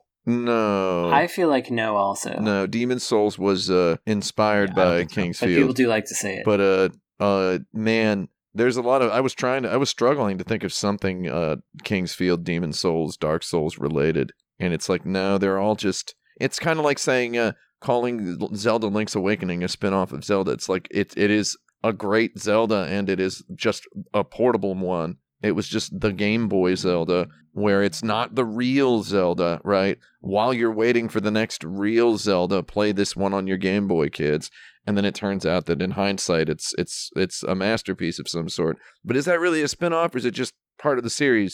Speaker 3: No.
Speaker 2: I feel like no. Also,
Speaker 3: No, Demon Souls was uh, inspired
Speaker 1: Yeah, I don't
Speaker 3: by
Speaker 1: think so.
Speaker 2: but people
Speaker 3: Kingsfield.
Speaker 2: do like to say it.
Speaker 3: But uh uh man, there's a lot of I was trying to I was struggling to think of something uh Kingsfield, Demon Souls, Dark Souls related. And it's like no, they're all just it's kind of like saying uh calling Zelda Link's Awakening a spin-off of Zelda. It's like it it is a great Zelda and it is just a portable one. It was just the Game Boy Zelda where it's not the real Zelda, right? While you're waiting for the next real Zelda, play this one on your Game Boy, kids. And then it turns out that in hindsight, it's it's it's a masterpiece of some sort. But is that really a spin-off or is it just part of the series?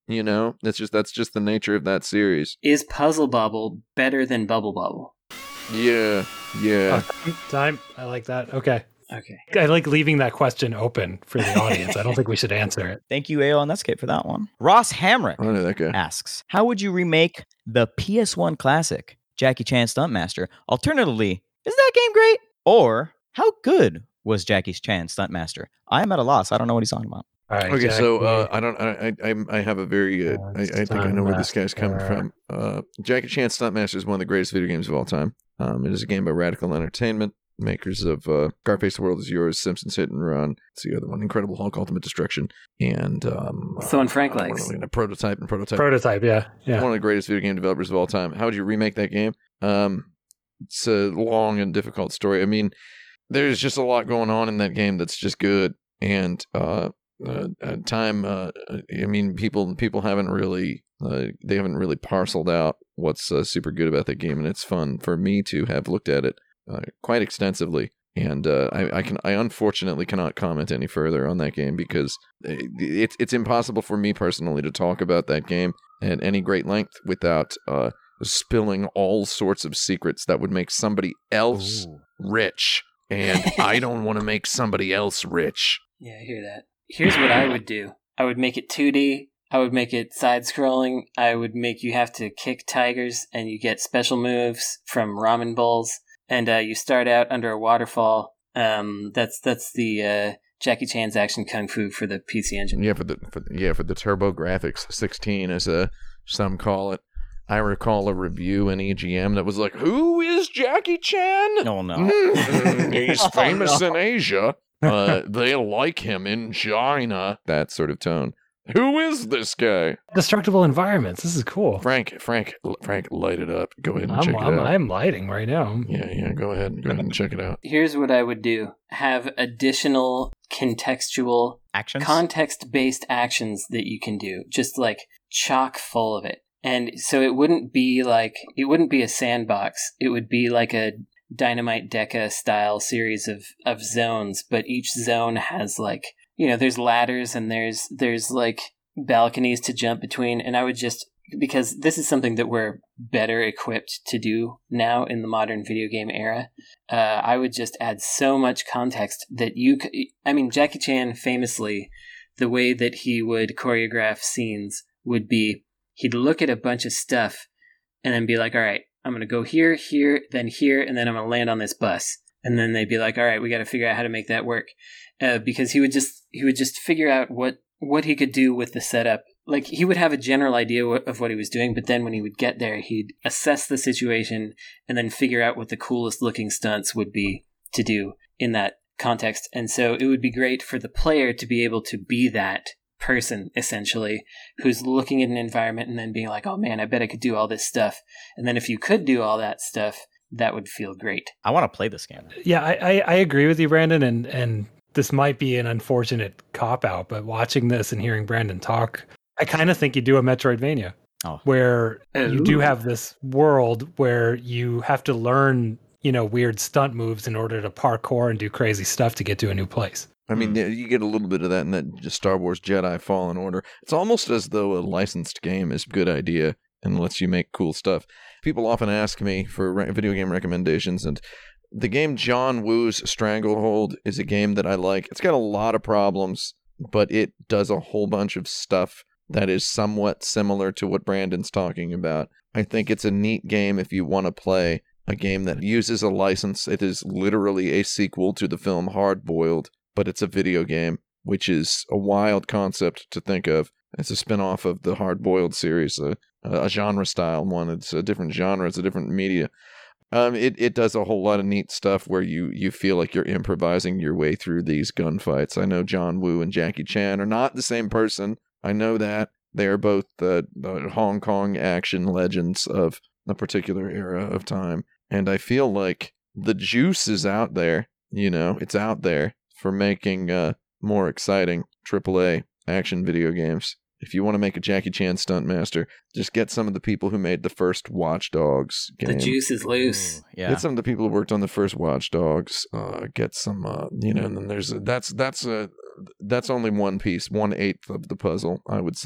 Speaker 3: You know, that's just that's just the nature of that series.
Speaker 2: Is Puzzle Bobble better than Bubble Bobble?
Speaker 3: Yeah, yeah.
Speaker 4: Uh, time. I like that. Okay.
Speaker 2: Okay.
Speaker 4: I like leaving that question open for the audience. I don't think we should answer it.
Speaker 1: Thank you, A O and Netscape, for that one. Ross Hamrick
Speaker 3: I know that guy.
Speaker 1: asks, how would you remake the P S one classic Jackie Chan Stuntmaster? Alternatively, is that game great? Or how good was Jackie Chan Stuntmaster? I am at a loss. I don't know what he's talking about.
Speaker 4: All right.
Speaker 3: Okay,
Speaker 4: Jack,
Speaker 3: so
Speaker 4: we-
Speaker 3: uh, I don't, I, I, I have a very, uh,
Speaker 4: Uh,
Speaker 3: I, I think I know where this guy's coming
Speaker 4: Stuntmaster.
Speaker 3: from. Uh, Jackie Chan Stuntmaster is one of the greatest video games of all time. Um, it is a game by Radical Entertainment, makers of uh, Scarface: The World Is Yours, Simpsons Hit and Run. It's the other one, Incredible Hulk: Ultimate Destruction, and um,
Speaker 2: It's the one Frank
Speaker 3: uh,
Speaker 2: likes.
Speaker 3: one of the- Prototype and Prototype.
Speaker 4: prototype. Yeah. Yeah.
Speaker 3: One of the greatest video game developers of all time. How would you remake that game? Um, it's a long and difficult story. I mean, there's just a lot going on in that game that's just good, and uh, uh, uh, time. Uh, I mean, people people haven't really uh, they haven't really parceled out what's uh, super good about that game, and it's fun for me to have looked at it uh, quite extensively. And uh, I, I can I unfortunately cannot comment any further on that game because it's it's impossible for me personally to talk about that game at any great length without uh, spilling all sorts of secrets that would make somebody else rich. And I don't want to make somebody else rich.
Speaker 2: Yeah, I hear that. Here's what I would do. I would make it two D. I would make it side-scrolling. I would make you have to kick tigers, and you get special moves from ramen bowls. And uh, you start out under a waterfall. Um, that's that's the uh, Jackie Chan's Action Kung Fu for the P C Engine.
Speaker 3: Yeah, for the for, yeah for the TurboGrafx sixteen, as uh, some call it. I recall a review in E G M that was like, "Who is Jackie Chan?
Speaker 1: Oh, no.
Speaker 3: Mm, he's
Speaker 1: Oh,
Speaker 3: famous
Speaker 1: no.
Speaker 3: in Asia. Uh, they like him in China." That sort of tone. Who is this guy?
Speaker 4: Destructible environments. This is cool.
Speaker 3: Frank, Frank, Frank, light it up. Go ahead and
Speaker 4: I'm,
Speaker 3: check it
Speaker 4: I'm,
Speaker 3: out.
Speaker 4: I'm lighting right now.
Speaker 3: Yeah, yeah. Go ahead. Go ahead and check it out.
Speaker 2: Here's what I would do. Have additional contextual,
Speaker 1: Actions?
Speaker 2: context-based actions that you can do. Just like chock full of it. And so it wouldn't be like, it wouldn't be a sandbox. It would be like a Dynamite Deca style series of, of zones, but each zone has like, you know, there's ladders and there's, there's like balconies to jump between. And I would just, because this is something that we're better equipped to do now in the modern video game era, uh, I would just add so much context that you could, I mean, Jackie Chan famously, the way that he would choreograph scenes would be, he'd look at a bunch of stuff and then be like, all right, I'm going to go here, here, then here, and then I'm going to land on this bus. And then they'd be like, all right, we got to figure out how to make that work. Uh, because he would just, he would just figure out what, what he could do with the setup. Like, he would have a general idea of what he was doing, but then when he would get there, he'd assess the situation and then figure out what the coolest looking stunts would be to do in that context. And so it would be great for the player to be able to be that person, essentially, who's looking at an environment and then being like, oh man, I bet I could do all this stuff. And then if you could do all that stuff, that would feel great.
Speaker 1: I want to play this game.
Speaker 4: Yeah, I, I, I agree with you, Brandon, and and this might be an unfortunate cop out, but watching this and hearing Brandon talk, I kind of think you do a Metroidvania,
Speaker 1: Oh.
Speaker 4: where you do
Speaker 2: Ooh.
Speaker 4: have this world where you have to learn, you know, weird stunt moves in order to parkour and do crazy stuff to get to a new place.
Speaker 3: I mean, yeah, you get a little bit of that in that Star Wars Jedi Fallen Order. It's almost as though a licensed game is a good idea and lets you make cool stuff. People often ask me for re- video game recommendations, and the game John Woo's Stranglehold is a game that I like. It's got a lot of problems, but it does a whole bunch of stuff that is somewhat similar to what Brandon's talking about. I think it's a neat game if you want to play a game that uses a license. It is literally a sequel to the film Hard Boiled, but it's a video game, which is a wild concept to think of. It's a spin-off of the Hard Boiled series, a, a genre-style one. It's a different genre. It's a different media. Um, it, it does a whole lot of neat stuff where you, you feel like you're improvising your way through these gunfights. I know John Woo and Jackie Chan are not the same person. I know that. They are both the, the Hong Kong action legends of a particular era of time. And I feel like the juice is out there. You know, it's out there for making uh, more exciting triple A action video games. If you want to make a Jackie Chan Stuntmaster, just get some of the people who made the first Watch Dogs game.
Speaker 2: The juice is loose.
Speaker 1: Ooh, yeah.
Speaker 3: Get some of the people who worked on the first Watch Dogs. Uh, get some, uh, you know, and then there's a, that's that's a that's only one piece, one eighth of the puzzle, I would say.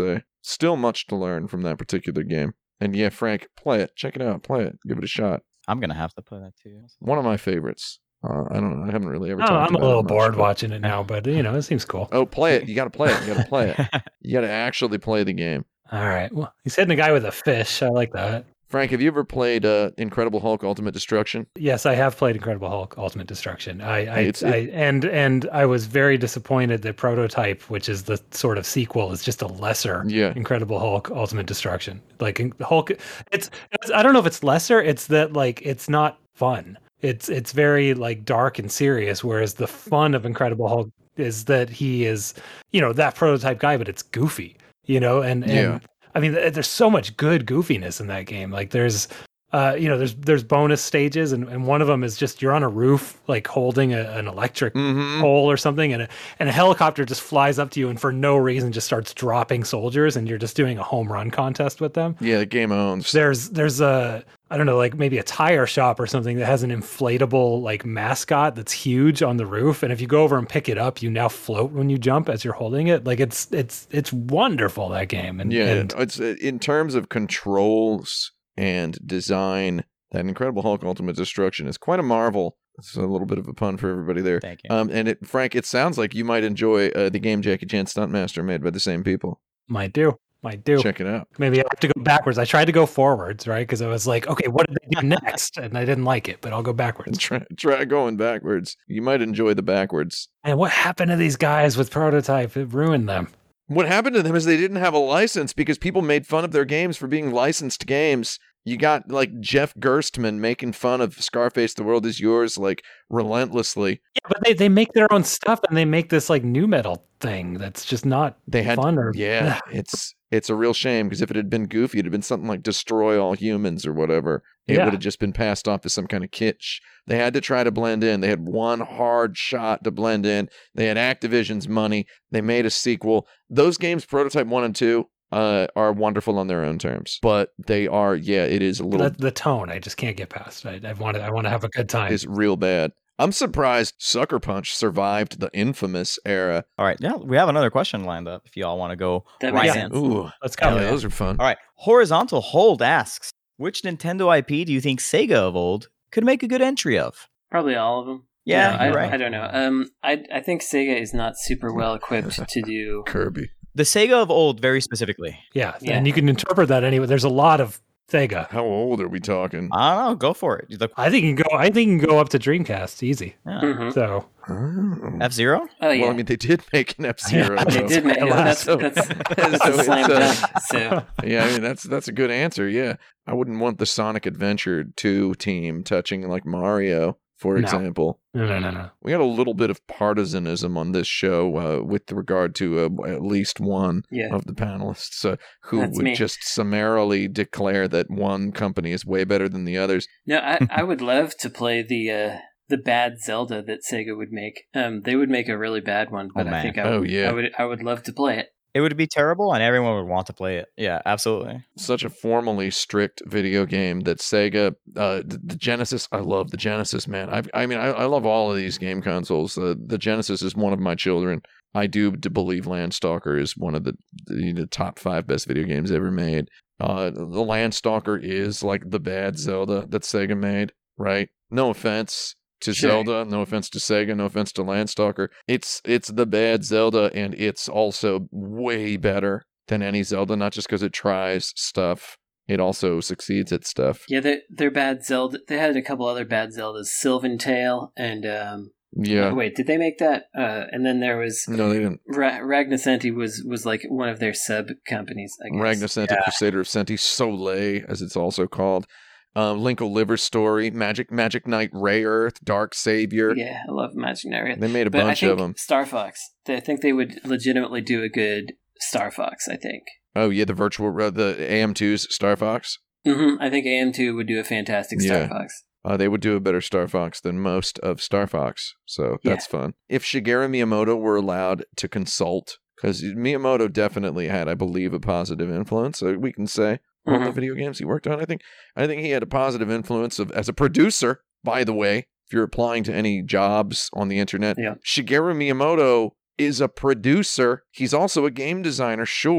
Speaker 3: Still much to learn from that particular game. And yeah, Frank, play it. Check it out. Play it. Give it a shot.
Speaker 1: I'm gonna have to play that too.
Speaker 3: One of my favorites. Uh, I don't know. I haven't really ever
Speaker 4: Oh,
Speaker 3: talked
Speaker 4: I'm a
Speaker 3: about
Speaker 4: little
Speaker 3: it much,
Speaker 4: bored
Speaker 3: but-
Speaker 4: watching it now, but you know, it seems cool.
Speaker 3: Oh, play it. You got to play it. You got to play it. You got to actually play the game.
Speaker 4: All right. Well, he's hitting a guy with a fish. I like that.
Speaker 3: Frank, have you ever played uh, Incredible Hulk Ultimate Destruction?
Speaker 4: Yes, I have played Incredible Hulk Ultimate Destruction. I, I,
Speaker 3: It's-
Speaker 4: I and and I was very disappointed that Prototype, which is the sort of sequel, is just a lesser
Speaker 3: Yeah.
Speaker 4: Incredible Hulk Ultimate Destruction. Like in- Hulk, it's, it's I don't know if it's lesser. It's that like it's not fun. It's it's very like dark and serious. Whereas the fun of Incredible Hulk is that he is, you know, that Prototype guy, but it's goofy. You know, and and
Speaker 3: Yeah.
Speaker 4: I mean, th- there's so much good goofiness in that game. Like there's, uh, you know, there's there's bonus stages, and, and one of them is just you're on a roof, like holding a, an electric
Speaker 3: Mm-hmm.
Speaker 4: pole or something, and a, and a helicopter just flies up to you, and for no reason just starts dropping soldiers, and you're just doing a home run contest with them.
Speaker 3: Yeah, the game owns.
Speaker 4: There's there's a I don't know, like maybe a tire shop or something that has an inflatable like mascot that's huge on the roof, and if you go over and pick it up, you now float when you jump as you're holding it. Like it's it's it's wonderful, that game. And
Speaker 3: Yeah,
Speaker 4: and
Speaker 3: it's uh, in terms of controls and design, that Incredible Hulk Ultimate Destruction is quite a marvel. It's a little bit of a pun for everybody there.
Speaker 1: Thank you.
Speaker 3: Um, and it, Frank, it sounds like you might enjoy uh, the game Jackie Chan Stuntmaster made by the same people.
Speaker 4: might do. Might do.
Speaker 3: Check it out.
Speaker 4: Maybe I have to go backwards. I tried to go forwards, right? Because I was like, okay, what did they do next? And I didn't like it, but I'll go backwards.
Speaker 3: Try, try going backwards. You might enjoy the backwards.
Speaker 4: And what happened to these guys with Prototype? It ruined them.
Speaker 3: What happened to them is they didn't have a license because people made fun of their games for being licensed games. You got like Jeff Gerstmann making fun of Scarface, The World Is Yours, like relentlessly.
Speaker 4: Yeah, but they, they make their own stuff, and they make this like new metal thing that's just not
Speaker 3: They had,
Speaker 4: fun. Or
Speaker 3: yeah, it's it's a real shame because if it had been goofy, it'd have been something like Destroy All Humans or whatever. It
Speaker 4: Yeah.
Speaker 3: would have just been passed off as some kind of kitsch. They had to try to blend in. They had one hard shot to blend in. They had Activision's money. They made a sequel. Those games, Prototype one and two, uh, are wonderful on their own terms. But they are, yeah, it is a little,
Speaker 4: the, the tone I just can't get past. I, I want to I want to have a good time.
Speaker 3: is real bad. I'm surprised Sucker Punch survived the infamous era.
Speaker 1: All right, yeah, we have another question lined up. If y'all want to go
Speaker 2: That
Speaker 1: right
Speaker 2: makes
Speaker 1: in.
Speaker 2: sense.
Speaker 3: Ooh,
Speaker 4: Let's go.
Speaker 3: yeah, those are fun.
Speaker 1: All right, Horizontal Hold asks, which Nintendo I P do you think Sega of old could make a good entry of?
Speaker 2: Probably all of them.
Speaker 1: Yeah,
Speaker 2: I,
Speaker 1: you're right.
Speaker 2: I don't know. Um, I I think Sega is not super well equipped to do.
Speaker 3: Kirby.
Speaker 1: The Sega of old, very specifically.
Speaker 4: Yeah,
Speaker 2: Yeah.
Speaker 4: and you can interpret that anyway. There's a lot of Sega.
Speaker 3: How old are we talking?
Speaker 1: I don't know. Go for it. The
Speaker 4: I think you can go. I think you can go up to Dreamcast easy.
Speaker 1: yeah.
Speaker 2: Mhm.
Speaker 4: So
Speaker 3: Oh.
Speaker 1: F Zero.
Speaker 2: Oh yeah,
Speaker 3: Well, I mean, they did make an F Zero.
Speaker 4: Yeah,
Speaker 2: they did make
Speaker 4: So-
Speaker 2: that's
Speaker 3: so-
Speaker 2: that's,
Speaker 3: so
Speaker 2: that's a
Speaker 3: it's,
Speaker 2: slam
Speaker 3: uh,
Speaker 2: dunk. So
Speaker 3: Yeah, I mean that's that's a good answer. Yeah, I wouldn't want the Sonic Adventure two team touching like Mario, for
Speaker 4: No.
Speaker 3: example.
Speaker 4: no, no, no, no.
Speaker 3: We got a little bit of partisanism on this show uh, with regard to uh, at least one
Speaker 2: yeah,
Speaker 3: of the panelists uh, who
Speaker 2: That's
Speaker 3: would
Speaker 2: me.
Speaker 3: just summarily declare that one company is way better than the others.
Speaker 2: no, I I would love to play the uh, the bad Zelda that Sega would make. Um, they would make a really bad one, but
Speaker 1: Oh,
Speaker 2: I
Speaker 1: man.
Speaker 2: think I
Speaker 3: Oh,
Speaker 2: would,
Speaker 3: yeah.
Speaker 2: I would I would love to play it.
Speaker 1: It would be terrible, and everyone would want to play it. Yeah, absolutely.
Speaker 3: Such a formally strict video game that Sega, uh, the, the Genesis. I love the Genesis, man. I, I mean, I, I love all of these game consoles. Uh, the Genesis is one of my children. I do d- believe Landstalker is one of the, the the top five best video games ever made. Uh, the Landstalker is like the bad Zelda that Sega made, right? No offense to
Speaker 2: Sure.
Speaker 3: Zelda, no offense to Sega, no offense to Landstalker. It's it's the bad Zelda, and it's also way better than any Zelda, not just because it tries stuff. It also succeeds at stuff.
Speaker 2: Yeah, they they're bad Zelda. They had a couple other bad Zeldas, Sylvan Tale, and um.
Speaker 3: Yeah.
Speaker 2: oh, wait, did they make that? Uh, and then there was
Speaker 3: No, they didn't.
Speaker 2: Ra- Ragnarsenti was was like one of their sub companies. I guess.
Speaker 3: Ragnarsenta, Crusader of Senti, Soleil, as it's also called. Um, Link Oliver's Story, Magic Magic Knight, Ray Earth, Dark Savior.
Speaker 2: Yeah, I love Imaginary.
Speaker 3: They made a
Speaker 2: But I
Speaker 3: bunch
Speaker 2: think
Speaker 3: of them.
Speaker 2: Star Fox. they- I think they would legitimately do a good Star Fox. I think.
Speaker 3: Oh yeah, the virtual, uh, the A M two's Star Fox.
Speaker 2: hmm I think A M two would do a fantastic Star
Speaker 3: Yeah.
Speaker 2: Fox.
Speaker 3: Uh, they would do a better Star Fox than most of Star Fox, so
Speaker 2: Yeah.
Speaker 3: that's fun. If Shigeru Miyamoto were allowed to consult, because Miyamoto definitely had, I believe, a positive influence, so we can say, on the
Speaker 2: Mhm.
Speaker 3: video games he worked on. I think, I think he had a positive influence of as a producer. By the way, if you're applying to any jobs on the internet,
Speaker 2: Yeah.
Speaker 3: Shigeru Miyamoto is a producer. He's also a game designer, sure.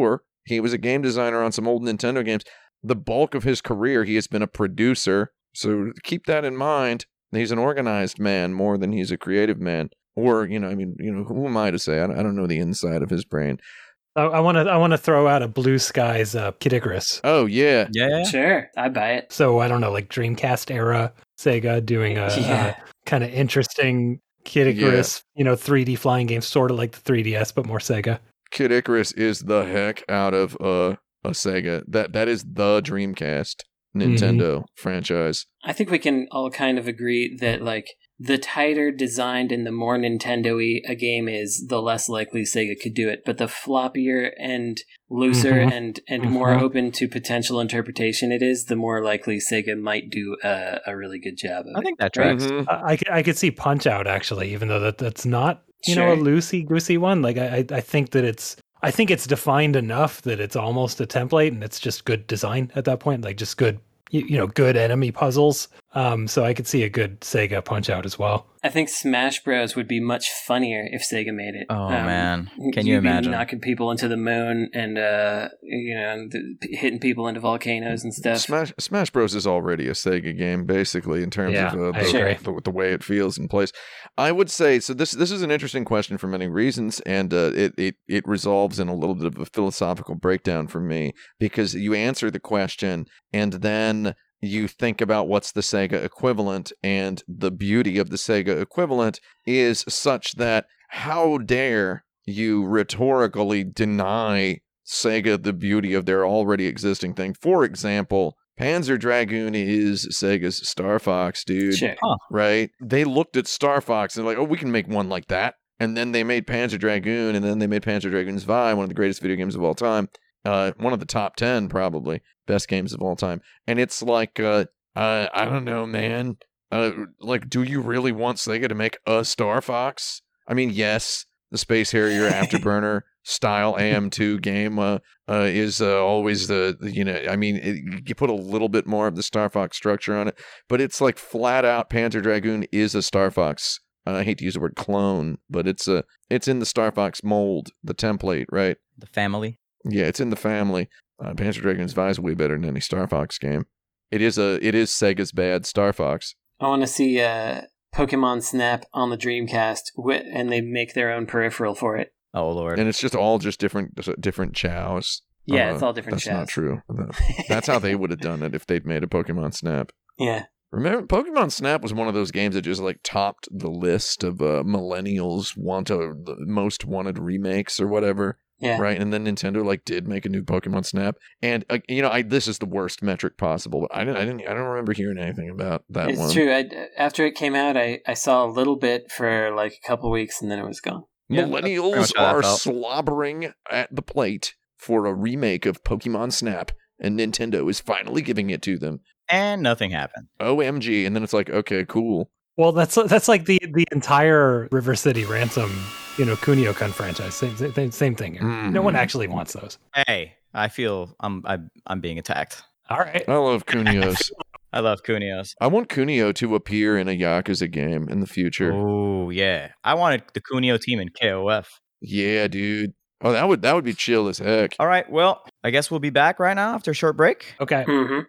Speaker 3: He was a game designer on some old Nintendo games. The bulk of his career, he has been a producer. So keep that in mind. He's an organized man more than he's a creative man. Or, you know, I mean, you know, who am I to say? I don't, I don't know the inside of his brain.
Speaker 4: I want to I want to throw out a Blue Skies uh, Kid Icarus.
Speaker 3: Oh, yeah.
Speaker 1: Yeah.
Speaker 2: Sure, I buy it.
Speaker 4: So I don't know, like Dreamcast era Sega doing a,
Speaker 2: Yeah.
Speaker 4: a kind of interesting Kid Icarus, you know, three D flying game, sort of like the three D S, but more Sega.
Speaker 3: Kid Icarus is the heck out of uh, a Sega. That That is the Dreamcast Nintendo franchise.
Speaker 2: I think we can all kind of agree that, like, the tighter designed and the more Nintendo-y a game is, the less likely Sega could do it. But the floppier and looser
Speaker 4: Mhm.
Speaker 2: and, and more
Speaker 4: Mhm.
Speaker 2: open to potential interpretation it is, the more likely Sega might do a, a really good job of
Speaker 1: I
Speaker 2: it.
Speaker 1: think that tracks.
Speaker 3: Mhm.
Speaker 4: I, I, could- I could see Punch Out actually, even though that, that's not, you know, a
Speaker 2: Sure.
Speaker 4: loosey goosey one. Like I, I I think that it's, I think it's defined enough that it's almost a template and it's just good design at that point, like just good, you, you know, good enemy puzzles. Um, so I could see a good Sega Punch Out as well.
Speaker 2: I think Smash Bros. Would be much funnier if Sega made it.
Speaker 1: Oh,
Speaker 2: Um,
Speaker 1: man. Can
Speaker 2: you'd
Speaker 1: you
Speaker 2: be
Speaker 1: imagine?
Speaker 2: knocking people into the moon and, uh, you know, and th- hitting people into volcanoes and stuff.
Speaker 3: Smash Smash Bros is already a Sega game, basically, in terms
Speaker 4: Yeah,
Speaker 3: of uh,
Speaker 4: I
Speaker 3: the,
Speaker 2: agree.
Speaker 3: the, the way it feels and plays. I would say so. This this is an interesting question for many reasons, and uh, it it it resolves in a little bit of a philosophical breakdown for me, because you answer the question and then you think about what's the Sega equivalent, and the beauty of the Sega equivalent is such that how dare you rhetorically deny Sega the beauty of their already existing thing. For example, Panzer Dragoon is Sega's Star Fox, dude.
Speaker 2: Sure.
Speaker 3: Right? They looked at Star Fox and like, oh, we can make one like that. And then they made Panzer Dragoon, and then they made Panzer Dragoon's Vi, one of the greatest video games of all time. Uh, one of the top ten, probably. Best games of all time. And it's like, uh, uh, I don't know, man. Uh, like, do you really want Sega to make a Star Fox? I mean, yes, the Space Harrier Afterburner style A M two game uh, uh, is uh, always the, the, you know, I mean, it, you put a little bit more of the Star Fox structure on it, but it's like flat out Panzer Dragoon is a Star Fox. Uh, I hate to use the word clone, but it's a, it's in the Star Fox mold, the template, right?
Speaker 1: The family.
Speaker 3: Yeah, it's in the family. Uh, Panzer Dragoon's Vi is way better than any Star Fox game. It is a, it is Sega's bad Star Fox.
Speaker 2: I want to see uh, Pokemon Snap on the Dreamcast, wi- and they make their own peripheral for it.
Speaker 1: Oh, Lord.
Speaker 3: And it's just all just different different chows.
Speaker 2: Yeah,
Speaker 3: Uh,
Speaker 2: it's all different
Speaker 3: That's
Speaker 2: chows.
Speaker 3: not true. That's how they would have done it if they'd made a Pokemon Snap.
Speaker 2: Yeah.
Speaker 3: Remember, Pokemon Snap was one of those games that just like topped the list of uh, millennials want to the most wanted remakes or whatever.
Speaker 2: Yeah.
Speaker 3: Right, and then Nintendo like did make a new Pokemon Snap, and uh, you know, I this is the worst metric possible, but I didn't, I didn't, I don't remember hearing anything about that
Speaker 2: It's
Speaker 3: one.
Speaker 2: true. I, after it came out, I, I saw a little bit for like a couple weeks, and then it was gone.
Speaker 1: Yeah, that's pretty
Speaker 3: Millennials
Speaker 1: much how that
Speaker 3: are
Speaker 1: felt.
Speaker 3: slobbering at the plate for a remake of Pokemon Snap, and Nintendo is finally giving it to them.
Speaker 1: And nothing happened.
Speaker 3: O M G! And then it's like, okay, cool.
Speaker 4: Well, that's that's like the the entire River City Ransom, you know, Kunio-kun franchise. Same, same, same thing here.
Speaker 3: Mm.
Speaker 4: No one actually wants those.
Speaker 1: Hey, I feel I'm I'm, I'm being attacked.
Speaker 4: All right.
Speaker 3: I love Kunios.
Speaker 1: I love Kunios.
Speaker 3: I want Kunio to appear in a Yakuza game in the future.
Speaker 1: Oh, yeah. I wanted the Kunio team in K O F.
Speaker 3: Yeah, dude. Oh, that would that would be chill as heck.
Speaker 1: All right, well, I guess we'll be back right now after a short break.
Speaker 4: Okay.
Speaker 2: Mm-hmm.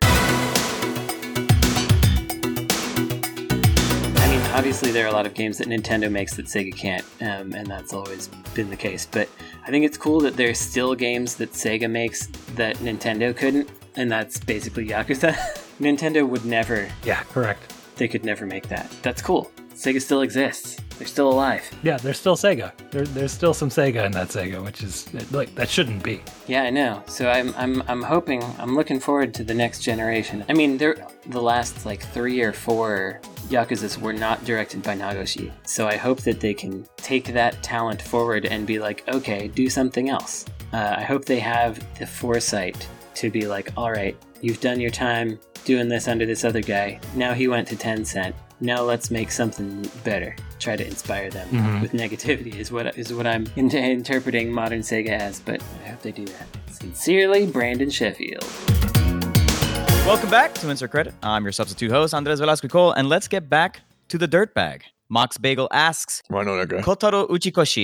Speaker 2: I mean, obviously there are a lot of games that Nintendo makes that Sega can't, um, and that's always been the case. But I think it's cool that there's still games that Sega makes that Nintendo couldn't, and that's basically Yakuza. Nintendo would never,
Speaker 4: Yeah, correct.
Speaker 2: they could never make that. That's cool. Sega still exists. They're still alive.
Speaker 4: Yeah, there's still Sega. There, there's still some Sega in that Sega, which is like that shouldn't be.
Speaker 2: Yeah, I know. So I'm I'm I'm hoping, I'm looking forward to the next generation. I mean, they're the last like three or four Yakuzas were not directed by Nagoshi. So I hope that they can take that talent forward and be like, okay, do something else. Uh, I hope they have the foresight to be like, all right, you've done your time doing this under this other guy. Now he went to Tencent. Now let's make something better. Try to inspire them
Speaker 4: Mhm.
Speaker 2: with negativity is what is what I'm in- interpreting modern Sega as, but I hope they do that. Sincerely, Brandon Sheffield.
Speaker 1: Welcome back to Insert Credit. I'm your substitute host, Andres Velasco Cole, and let's get back to the dirtbag. Mox Bagel asks,
Speaker 3: Why not that guy?
Speaker 1: Kotaro Uchikoshi,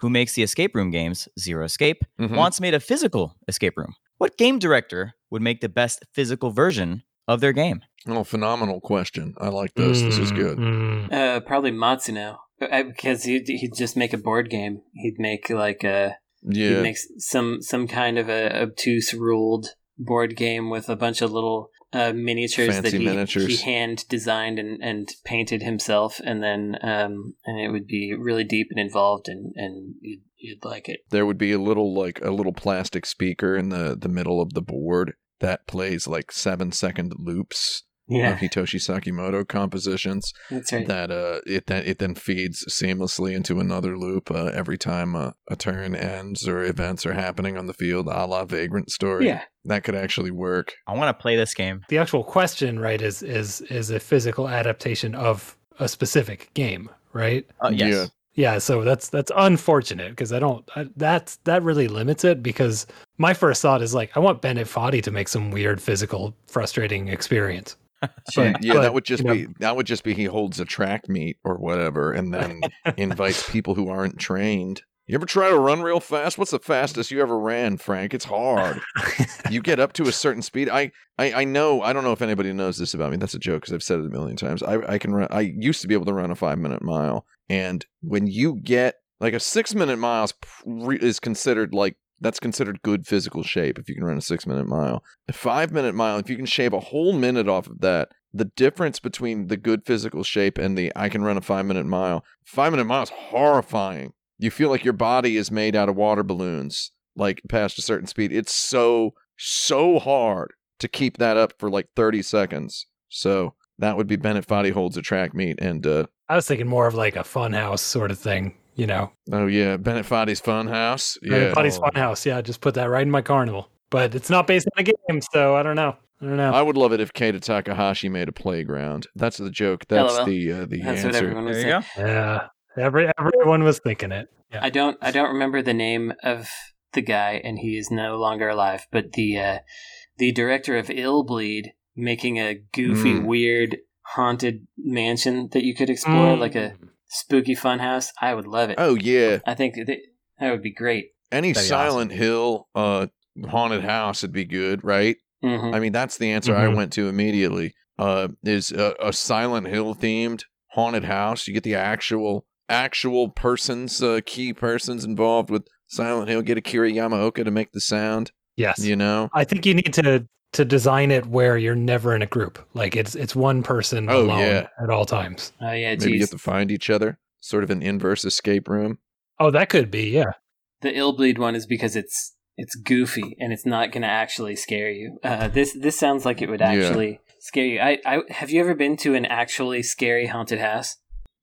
Speaker 1: who makes the escape room games Zero Escape,
Speaker 3: Mhm.
Speaker 1: once made a physical escape room. What game director would make the best physical version of their game?
Speaker 3: Oh, phenomenal question. I like this. This is good.
Speaker 4: Mm,
Speaker 2: Uh, probably Matsuno, Uh, because he'd, he'd just make a board game. He'd make like a he'd
Speaker 3: Yeah.
Speaker 2: make some some kind of a obtuse ruled board game with a bunch of little uh, miniatures
Speaker 3: Fancy
Speaker 2: that he,
Speaker 3: miniatures.
Speaker 2: he hand designed and, and painted himself, and then um, and it would be really deep and involved, and and you'd, you'd like it.
Speaker 3: There would be a little like a little plastic speaker in the the middle of the board that plays like seven second loops
Speaker 2: Yeah,
Speaker 3: of Hitoshi Sakimoto compositions.
Speaker 2: that's right.
Speaker 3: That uh, it then it then feeds seamlessly into another loop uh, every time uh, a turn ends or events are happening on the field, a la Vagrant Story.
Speaker 2: Yeah,
Speaker 3: That could actually work.
Speaker 1: I want to play this game.
Speaker 4: the actual question, right, is is is a physical adaptation of a specific game, right?
Speaker 1: Uh, yes.
Speaker 3: Yeah.
Speaker 4: Yeah, so that's that's unfortunate because I don't I, that's that really limits it because my first thought is like I want Bennett Foddy to make some weird physical frustrating experience. But-
Speaker 3: Yeah,
Speaker 4: but,
Speaker 3: that would just
Speaker 4: you know,
Speaker 3: be that would just be he holds a track meet or whatever and then invites people who aren't trained. You ever try to run real fast? What's the fastest you ever ran, Frank? It's hard. You get up to a certain speed. I, I, I know. I don't know if anybody knows this about me. That's a joke because I've said it a million times. I, I can run. I used to be able to run a five minute mile, and when you get like a six minute mile is pre- is considered like that's considered good physical shape if you can run a six minute mile. A five minute mile, if you can shave a whole minute off of that, the difference between the good physical shape and the I can run a five minute mile, five minute mile is horrifying. You feel like your body is made out of water balloons, like past a certain speed. It's so, so hard to keep that up for like thirty seconds. So that would be Bennett Foddy holds a track meet. And, uh,
Speaker 4: I was thinking more of like a funhouse sort of thing, you know.
Speaker 3: oh, yeah, Bennett Foddy's Funhouse. Yeah.
Speaker 4: Bennett Foddy's Funhouse, yeah, just put that right in my carnival. But it's not based on a game, so I don't know. I don't know.
Speaker 3: I would love it if Keita Takahashi made a playground. That's the joke. That's
Speaker 2: LOL.
Speaker 3: the uh, the
Speaker 2: That's what
Speaker 3: answer.
Speaker 2: everyone would
Speaker 1: There
Speaker 2: say.
Speaker 1: you go.
Speaker 4: Yeah. Every everyone was thinking it. Yeah.
Speaker 2: I don't I don't remember the name of the guy, and he is no longer alive. But the uh, the director of Illbleed making a goofy,
Speaker 3: Mm.
Speaker 2: weird, haunted mansion that you could explore,
Speaker 4: Mm.
Speaker 2: like a spooky fun house. I would love it.
Speaker 3: Oh, yeah.
Speaker 2: I think that that would be great.
Speaker 3: Any
Speaker 1: That'd be
Speaker 3: Silent Hill uh, haunted house would be good, right?
Speaker 2: hmm
Speaker 3: I mean, that's the answer I
Speaker 4: Mhm.
Speaker 3: went to immediately. Uh, is a, a Silent Hill themed haunted house. You get the actual actual persons, uh, key persons involved with Silent Hill. Get Akira Yamaoka to make the sound.
Speaker 4: Yes.
Speaker 3: You know.
Speaker 4: I think you need to to design it where you're never in a group. Like it's it's one person
Speaker 3: Oh,
Speaker 4: alone
Speaker 3: yeah.
Speaker 4: at all times.
Speaker 2: Oh yeah,
Speaker 3: Maybe you
Speaker 2: geez.
Speaker 3: have to find each other. Sort of an inverse escape room.
Speaker 4: Oh, that could be, yeah.
Speaker 2: The Illbleed one is because it's it's goofy and it's not going to actually scare you. Uh, this this sounds like it would
Speaker 3: Yeah.
Speaker 2: actually scare you. I, I have you ever been to an actually scary haunted house?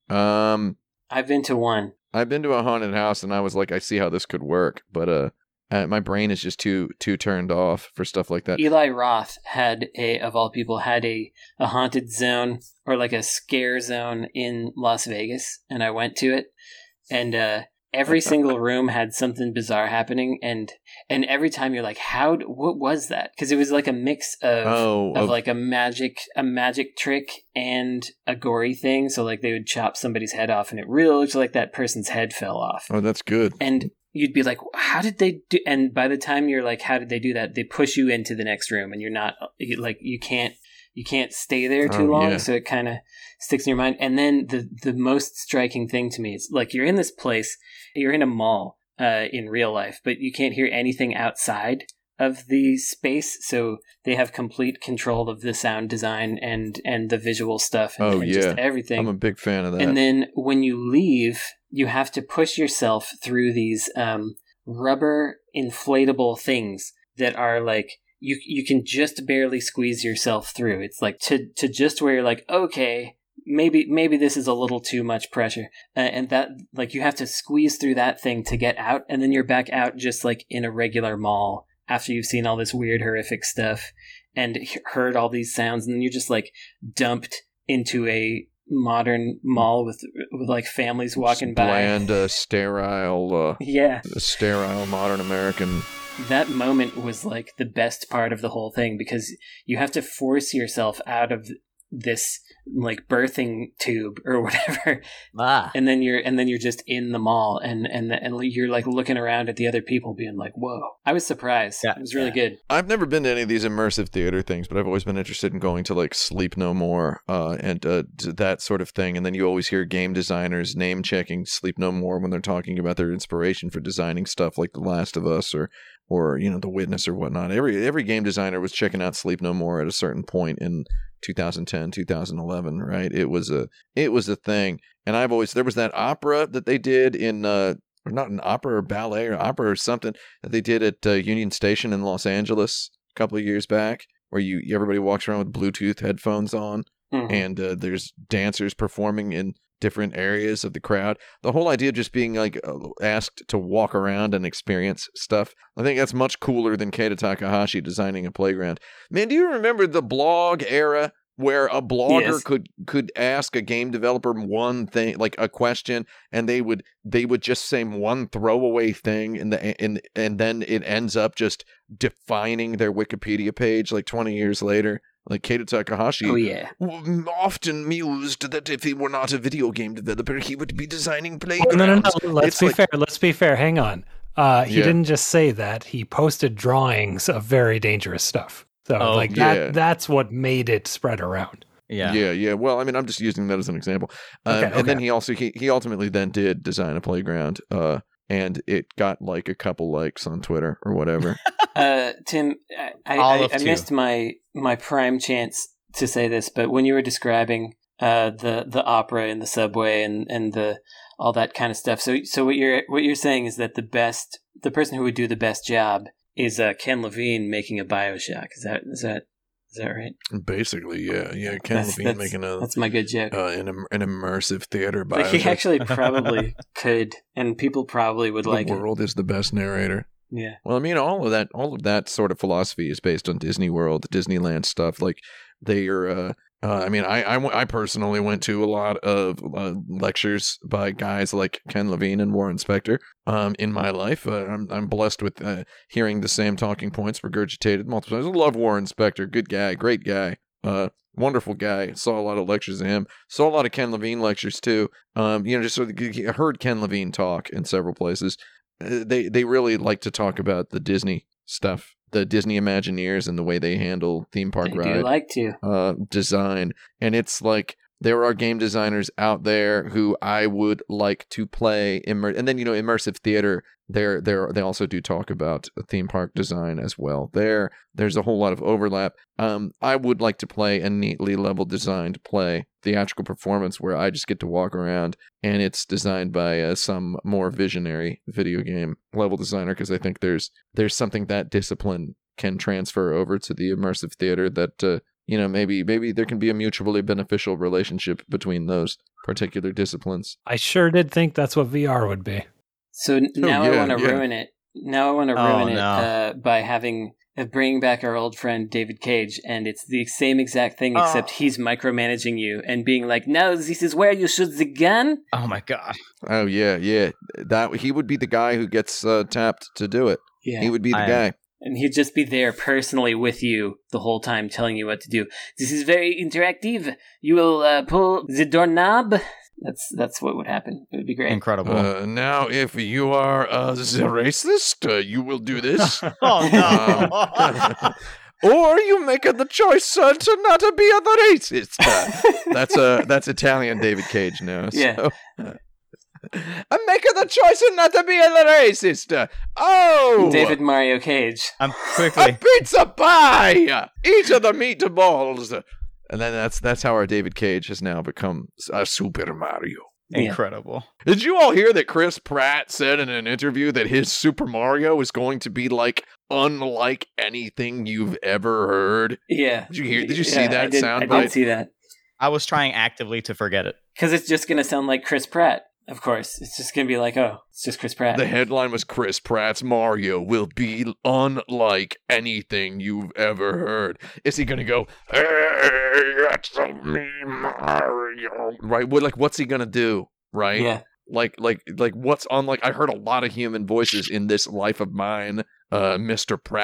Speaker 3: Um,
Speaker 2: I've been to one.
Speaker 3: I've been to a haunted house and I was like, I see how this could work, but uh, uh my brain is just too too turned off for stuff like that.
Speaker 2: Eli Roth had a, of all people, had a, a haunted zone or like a scare zone in Las Vegas, and I went to it, and uh, every single room had something bizarre happening, and and every time you're like, how? What was that? Because it was like a mix of
Speaker 3: Oh,
Speaker 2: of
Speaker 3: of-
Speaker 2: like a magic a magic trick and a gory thing. So like they would chop somebody's head off, and it really looked like that person's head fell off.
Speaker 3: Oh, that's good.
Speaker 2: And you'd be like, how did they do? And by the time you're like, how did they do that? They push you into the next room, and you're not you, like you can't you can't stay there too
Speaker 3: Oh,
Speaker 2: long,
Speaker 3: yeah.
Speaker 2: so it kind of sticks in your mind. And then the the most striking thing to me is like you're in this place, you're in a mall uh, in real life, but you can't hear anything outside of the space, so they have complete control of the sound design and and the visual stuff and,
Speaker 3: Oh,
Speaker 2: and
Speaker 3: yeah.
Speaker 2: just everything.
Speaker 3: I'm a big fan of that.
Speaker 2: And then when you leave, you have to push yourself through these um, rubber inflatable things that are like you you can just barely squeeze yourself through. It's like to to just where you're like, okay, maybe maybe this is a little too much pressure, uh, and that like you have to squeeze through that thing to get out, and then you're back out just like in a regular mall after you've seen all this weird horrific stuff and he- heard all these sounds, and then you're just like dumped into a modern mall with with like families walking by.
Speaker 3: bland, uh, sterile, uh,
Speaker 2: Yeah,
Speaker 3: sterile modern American.
Speaker 2: that moment was like the best part of the whole thing because you have to force yourself out of this like birthing tube or whatever.
Speaker 1: Ah.
Speaker 2: And then you're and then you're just in the mall and and and you're like looking around at the other people being like, whoa. I was surprised.
Speaker 1: Yeah,
Speaker 2: it was really
Speaker 1: yeah.
Speaker 2: good.
Speaker 3: I've never been to any of these immersive theater things, but I've always been interested in going to like Sleep No More uh, and uh, that sort of thing. And then you always hear game designers name checking Sleep No More when they're talking about their inspiration for designing stuff like The Last of Us or or you know The Witness or whatnot. Every every game designer was checking out Sleep No More at a certain point in two thousand ten, two thousand eleven, right? It was a it was a thing. And I've always there was that opera that they did in uh or not an opera or ballet or opera or something that they did at uh, Union Station in Los Angeles a couple of years back, where you everybody walks around with Bluetooth headphones on,
Speaker 2: Mhm.
Speaker 3: and uh, there's dancers performing in different areas of the crowd. The whole idea of just being like uh, asked to walk around and experience stuff, I think that's much cooler than Keita Takahashi designing a playground. Man, do you remember the blog era? Where a blogger
Speaker 2: Yes.
Speaker 3: could could ask a game developer one thing, like a question, and they would they would just say one throwaway thing, and the and and then it ends up just defining their Wikipedia page like twenty years later. Like Keita Takahashi
Speaker 2: Oh yeah.
Speaker 3: w- often mused that if he were not a video game developer, he would be designing playgrounds.
Speaker 4: No, no, no. Let's
Speaker 3: It's
Speaker 4: be
Speaker 3: like-
Speaker 4: fair. Let's be fair. Hang on. Uh, he
Speaker 3: Yeah.
Speaker 4: didn't just say that. He posted drawings of very dangerous stuff. So,
Speaker 1: Oh,
Speaker 4: like
Speaker 3: yeah.
Speaker 4: that. That's what made it spread around.
Speaker 1: Yeah.
Speaker 3: Yeah, yeah. Well, I mean, I'm just using that as an example. Um,
Speaker 4: Okay,
Speaker 3: And then
Speaker 4: okay.
Speaker 3: he also he, he ultimately then did design a playground, uh, and it got like a couple likes on Twitter or whatever.
Speaker 2: Uh, Tim, I, I,
Speaker 1: All
Speaker 2: I,
Speaker 1: of
Speaker 2: I
Speaker 1: two.
Speaker 2: missed my my prime chance to say this, but when you were describing uh, the the opera and the subway and, and the all that kind of stuff, so so what you're what you're saying is that the best the person who would do the best job is uh, Ken Levine making a BioShock. Is that is that is that right?
Speaker 3: Basically, yeah, yeah. Ken
Speaker 2: That's-
Speaker 3: Levine
Speaker 2: that's-
Speaker 3: making a
Speaker 2: That's my good joke.
Speaker 3: uh, an, im- an immersive theater
Speaker 2: Like he
Speaker 3: Bioshock.
Speaker 2: actually probably could, and people probably would
Speaker 3: The
Speaker 2: like it.
Speaker 3: world is the best narrator.
Speaker 2: Yeah.
Speaker 3: Well, I mean, all of that, all of that sort of philosophy is based on Disney World, Disneyland stuff. Like they are. Uh, uh, I mean, I, I, w- I personally went to a lot of uh, lectures by guys like Ken Levine and Warren Spector. Um, in my life, uh, I'm I'm blessed with uh, hearing the same talking points regurgitated multiple times. I love Warren Spector, good guy, great guy, uh, wonderful guy. Saw a lot of lectures of him. Saw a lot of Ken Levine lectures too. Um, you know, just sort of heard Ken Levine talk in several places. They they really like to talk about the Disney stuff, the Disney Imagineers and the way they handle theme park
Speaker 2: I
Speaker 3: ride
Speaker 2: do like to.
Speaker 3: uh, design. And it's like there are game designers out there who I would like to play immer- and then you know immersive theater. They're they're they also do talk about theme park design as well. There there's a whole lot of overlap. Um, I would like to play a neatly level designed play theatrical performance where I just get to walk around and it's designed by uh, some more visionary video game level designer, because I think there's there's something that discipline can transfer over to the immersive theater that uh, you know maybe maybe there can be a mutually beneficial relationship between those particular disciplines.
Speaker 4: I sure did think that's what V R would be.
Speaker 2: So n- now I
Speaker 3: yeah,
Speaker 2: want to
Speaker 3: yeah.
Speaker 2: ruin it. Now I want to
Speaker 1: Oh,
Speaker 2: ruin it
Speaker 1: no.
Speaker 2: uh, by having of bringing back our old friend David Cage, and it's the same exact thing, except
Speaker 1: Oh.
Speaker 2: he's micromanaging you and being like, "No, this is where you shoot the gun."
Speaker 1: Oh my god.
Speaker 3: Oh yeah, yeah. That he would be the guy who gets uh, tapped to do it.
Speaker 2: Yeah,
Speaker 3: He would be the
Speaker 1: I-
Speaker 3: guy.
Speaker 2: and he'd just be there personally with you the whole time, telling you what to do. This is very interactive. You will uh, pull the doorknob. That's that's what would happen. It would be great.
Speaker 1: Incredible.
Speaker 3: Uh, now, if you are uh, the racist, uh, you will do this.
Speaker 1: oh no.
Speaker 3: Or you make the choice uh, to not be a racist. Uh, that's uh, that's Italian David Cage now.
Speaker 2: Yeah.
Speaker 3: So. I'm making the choice not to be a racist. Uh, Oh,
Speaker 2: David Mario Cage.
Speaker 1: I'm
Speaker 3: a
Speaker 1: quickly.
Speaker 3: pizza pie. Eat of the meatballs. And then that's that's how our David Cage has now become a Super Mario.
Speaker 2: Yeah.
Speaker 1: Incredible.
Speaker 3: Did you all hear that Chris Pratt said in an interview that his Super Mario is going to be like unlike anything you've ever heard?
Speaker 2: Yeah.
Speaker 3: Did you hear- did you see
Speaker 2: Yeah,
Speaker 3: that
Speaker 2: I did,
Speaker 3: sound
Speaker 2: I
Speaker 3: bite?
Speaker 2: did see that.
Speaker 1: I was trying actively to forget it.
Speaker 2: Because it's just going to sound like Chris Pratt, of course. It's just going to be like, oh, it's just Chris Pratt.
Speaker 3: The headline was Chris Pratt's Mario will be unlike anything you've ever heard. Is he going to go, hey, it's me, Mario? Right? What, like, what's he going to do? Right?
Speaker 2: Yeah.
Speaker 3: Like, like, like, what's unlike? I heard a lot of human voices in this life of mine, uh, Mister Pratt.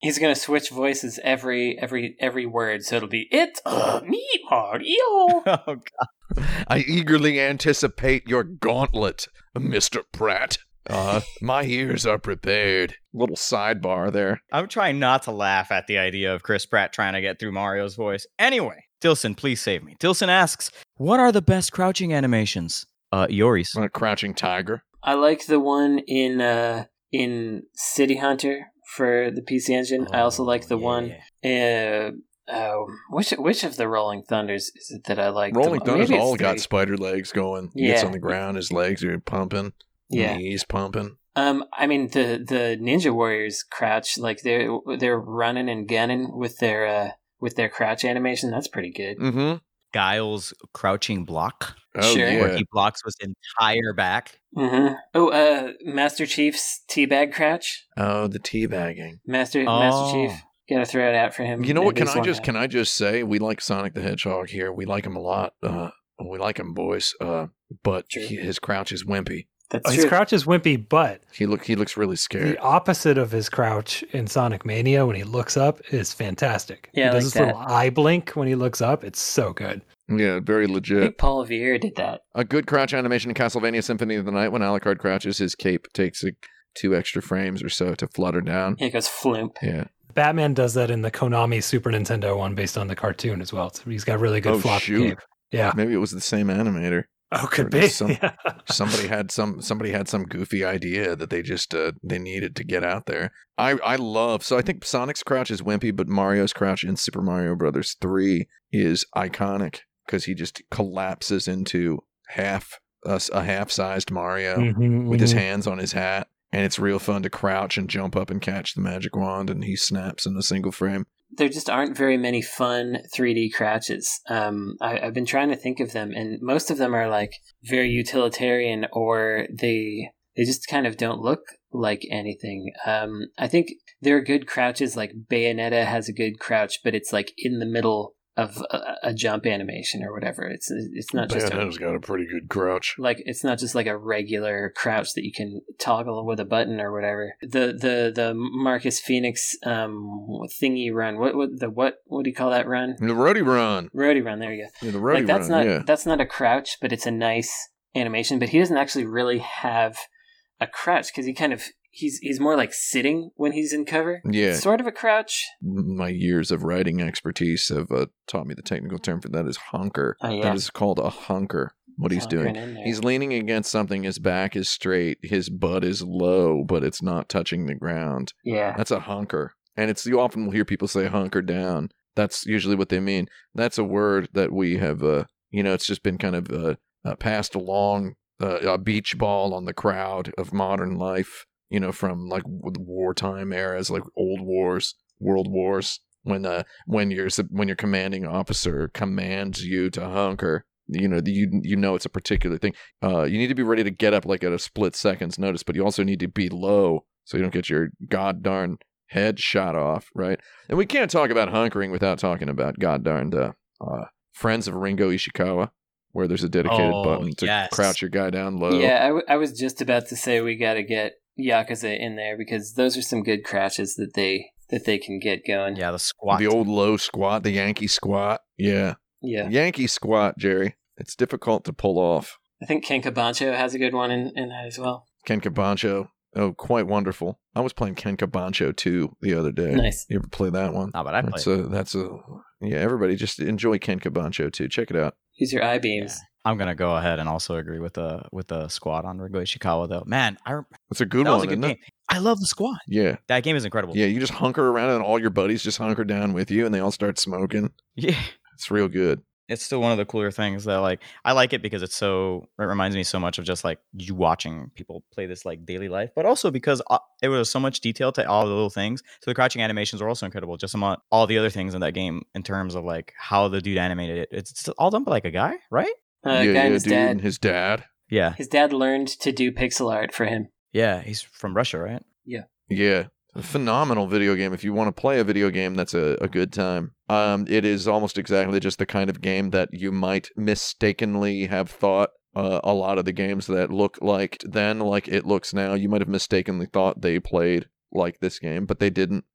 Speaker 2: He's gonna switch voices every every every word, so it'll be it's uh, me, Mario.
Speaker 1: Oh god.
Speaker 3: I eagerly anticipate your gauntlet, Mister Pratt. Uh, my ears are prepared. Little sidebar there.
Speaker 1: I'm trying not to laugh at the idea of Chris Pratt trying to get through Mario's voice. Anyway, Dilson, please save me. Dilson asks, what are the best crouching animations? Uh, Yori's.
Speaker 3: A crouching tiger.
Speaker 2: I like the one in uh in City Hunter for the P C Engine. I also like the
Speaker 1: yeah.
Speaker 2: one. Uh, oh, which which of the Rolling Thunders is it that I like?
Speaker 3: Rolling
Speaker 2: the,
Speaker 3: Thunder's
Speaker 2: maybe it's
Speaker 3: all got
Speaker 2: three.
Speaker 3: spider legs going. He
Speaker 2: Yeah.
Speaker 3: gets on the ground, his legs are pumping.
Speaker 2: Yeah.
Speaker 3: Knees pumping.
Speaker 2: Um, I mean the the Ninja Warriors crouch, like they're they're running and gunning with their uh with their crouch animation. That's pretty good.
Speaker 3: Mm-hmm.
Speaker 1: Guile's crouching block,
Speaker 3: Oh,
Speaker 2: Sure.
Speaker 3: yeah.
Speaker 1: where he blocks with his entire back.
Speaker 2: Mm-hmm. Oh, uh, Master Chief's teabag crouch.
Speaker 3: Oh, the teabagging.
Speaker 2: Master
Speaker 1: Oh.
Speaker 2: Master Chief. Gotta throw it out for him.
Speaker 3: You know what? Can
Speaker 2: There's
Speaker 3: I
Speaker 2: one
Speaker 3: just
Speaker 2: guy.
Speaker 3: can I just say we like Sonic the Hedgehog here. We like him a lot. Uh, we like him, boys. Uh, but
Speaker 2: True.
Speaker 3: he, his crouch is wimpy.
Speaker 2: That's
Speaker 4: His
Speaker 2: true.
Speaker 4: crouch is wimpy, but
Speaker 3: He look he looks really
Speaker 4: the
Speaker 3: scared.
Speaker 4: opposite of his crouch in Sonic Mania when he looks up is fantastic.
Speaker 2: Yeah, I
Speaker 4: he does
Speaker 2: like
Speaker 4: this little eye blink when he looks up. It's so good.
Speaker 3: Yeah, very
Speaker 2: I
Speaker 3: legit.
Speaker 2: think Paul Revere did that.
Speaker 3: A good crouch animation in Castlevania Symphony of the Night. When Alucard crouches, his cape takes a, two extra frames or so to flutter down.
Speaker 2: It goes floomp.
Speaker 3: Yeah.
Speaker 4: Batman does that in the Konami Super Nintendo one based on the cartoon as well. So he's got really good
Speaker 3: Oh,
Speaker 4: flop
Speaker 3: shoot.
Speaker 4: cape. Yeah.
Speaker 3: Maybe it was the same animator.
Speaker 4: Oh, could
Speaker 3: Or
Speaker 4: be.
Speaker 3: just some-
Speaker 4: Yeah.
Speaker 3: somebody had some somebody had some goofy idea that they just uh, they needed to get out there. I I love so I think Sonic's crouch is wimpy, but Mario's crouch in Super Mario Brothers three is iconic because he just collapses into half a, a half-sized Mario
Speaker 4: Mhm,
Speaker 3: with his
Speaker 4: mhm.
Speaker 3: hands on his hat, and it's real fun to crouch and jump up and catch the magic wand, and he snaps in a single frame.
Speaker 2: There just aren't very many fun three D crouches. Um, I, I've been trying to think of them, and most of them are like very utilitarian, or they they just kind of don't look like anything. Um, I think there are good crouches, like Bayonetta has a good crouch, but it's like in the middle of a, a jump animation or whatever. It's it's not just a,
Speaker 3: Bayonetta's got a pretty good crouch.
Speaker 2: like it's not just like a regular crouch that you can toggle with a button or whatever. The the the Marcus Phoenix um thingy run. What what the what what do you call that run?
Speaker 3: The Roadie Run.
Speaker 2: Roadie run. There you go.
Speaker 3: Yeah, the Roadie
Speaker 2: Like that's
Speaker 3: Run.
Speaker 2: not
Speaker 3: yeah.
Speaker 2: that's not a crouch, but it's a nice animation. But he doesn't actually really have a crouch because he kind of he's he's more like sitting when he's in cover.
Speaker 3: Yeah.
Speaker 2: It's sort of a crouch.
Speaker 3: My years of writing expertise have uh, taught me the technical term for that is hunker.
Speaker 2: Oh, yeah.
Speaker 3: That is called a hunker. What he's
Speaker 2: Hunkering
Speaker 3: doing.
Speaker 2: in there.
Speaker 3: He's leaning against something. His back is straight. His butt is low, but it's not touching the ground.
Speaker 2: yeah.
Speaker 3: That's a hunker. And it's you often will hear people say hunker down. That's usually what they mean. That's a word that we have. Uh, you know, it's just been kind of uh, uh, passed along uh, a beach ball on the crowd of modern life. You know, from like w- wartime eras, like old wars, world wars, when uh, when your when your commanding officer commands you to hunker, you know, you you know it's a particular thing. Uh, you need to be ready to get up like at a split second's notice, but you also need to be low so you don't get your god darn head shot off, right? And we can't talk about hunkering without talking about god darned uh, uh, Friends of Ringo Ishikawa, where there's a dedicated
Speaker 1: Oh,
Speaker 3: button to
Speaker 1: yes.
Speaker 3: crouch your guy down low.
Speaker 2: Yeah, I, w- I was just about to say we got to get Yakuza in there because those are some good crouches that they that they can get going.
Speaker 1: Yeah, the squat.
Speaker 3: The old low squat, the Yankee squat. Yeah.
Speaker 2: Yeah.
Speaker 3: Yankee squat, Jerry. It's difficult to pull off.
Speaker 2: I think Ken Cabancho has a good one in, in that as well.
Speaker 3: Ken Cabancho. Oh, quite wonderful. I was playing Ken Cabancho two the other day.
Speaker 2: Nice.
Speaker 3: You ever play that one?
Speaker 1: Oh, but I
Speaker 3: That's
Speaker 1: played.
Speaker 3: a, that's a, yeah, everybody just enjoy Ken Cabancho two. Check it out.
Speaker 2: Use your eye beams.
Speaker 1: I'm gonna go ahead and also agree with the with the squad on Ringo Ishikawa though. Man, I
Speaker 3: It's a good
Speaker 1: that
Speaker 3: one,
Speaker 1: was a good
Speaker 3: isn't
Speaker 1: game.
Speaker 3: it?
Speaker 1: I love the squad.
Speaker 3: Yeah.
Speaker 1: That game is incredible.
Speaker 3: Yeah, you just hunker around and all your buddies just hunker down with you and they all start smoking.
Speaker 1: Yeah.
Speaker 3: It's real good.
Speaker 1: It's still one of the cooler things that like I like it because it's so it reminds me so much of just like you watching people play this like daily life, but also because uh, it was so much detail to all the little things. So the crouching animations were also incredible. Just among all the other things in that game in terms of like how the dude animated it. It's, it's all done by like a guy, right?
Speaker 2: Uh,
Speaker 3: yeah,
Speaker 2: guy
Speaker 3: yeah,
Speaker 2: and his
Speaker 3: dude.
Speaker 2: dad.
Speaker 3: And his dad.
Speaker 1: Yeah,
Speaker 2: His dad learned to do pixel art for him.
Speaker 1: yeah. He's from Russia, right?
Speaker 3: Yeah. A phenomenal video game. If you want to play a video game, that's a, a good time. Um, it is almost exactly just the kind of game that you might mistakenly have thought uh, a lot of the games that look like then, like it looks now. You might have mistakenly thought they played like this game, but they didn't.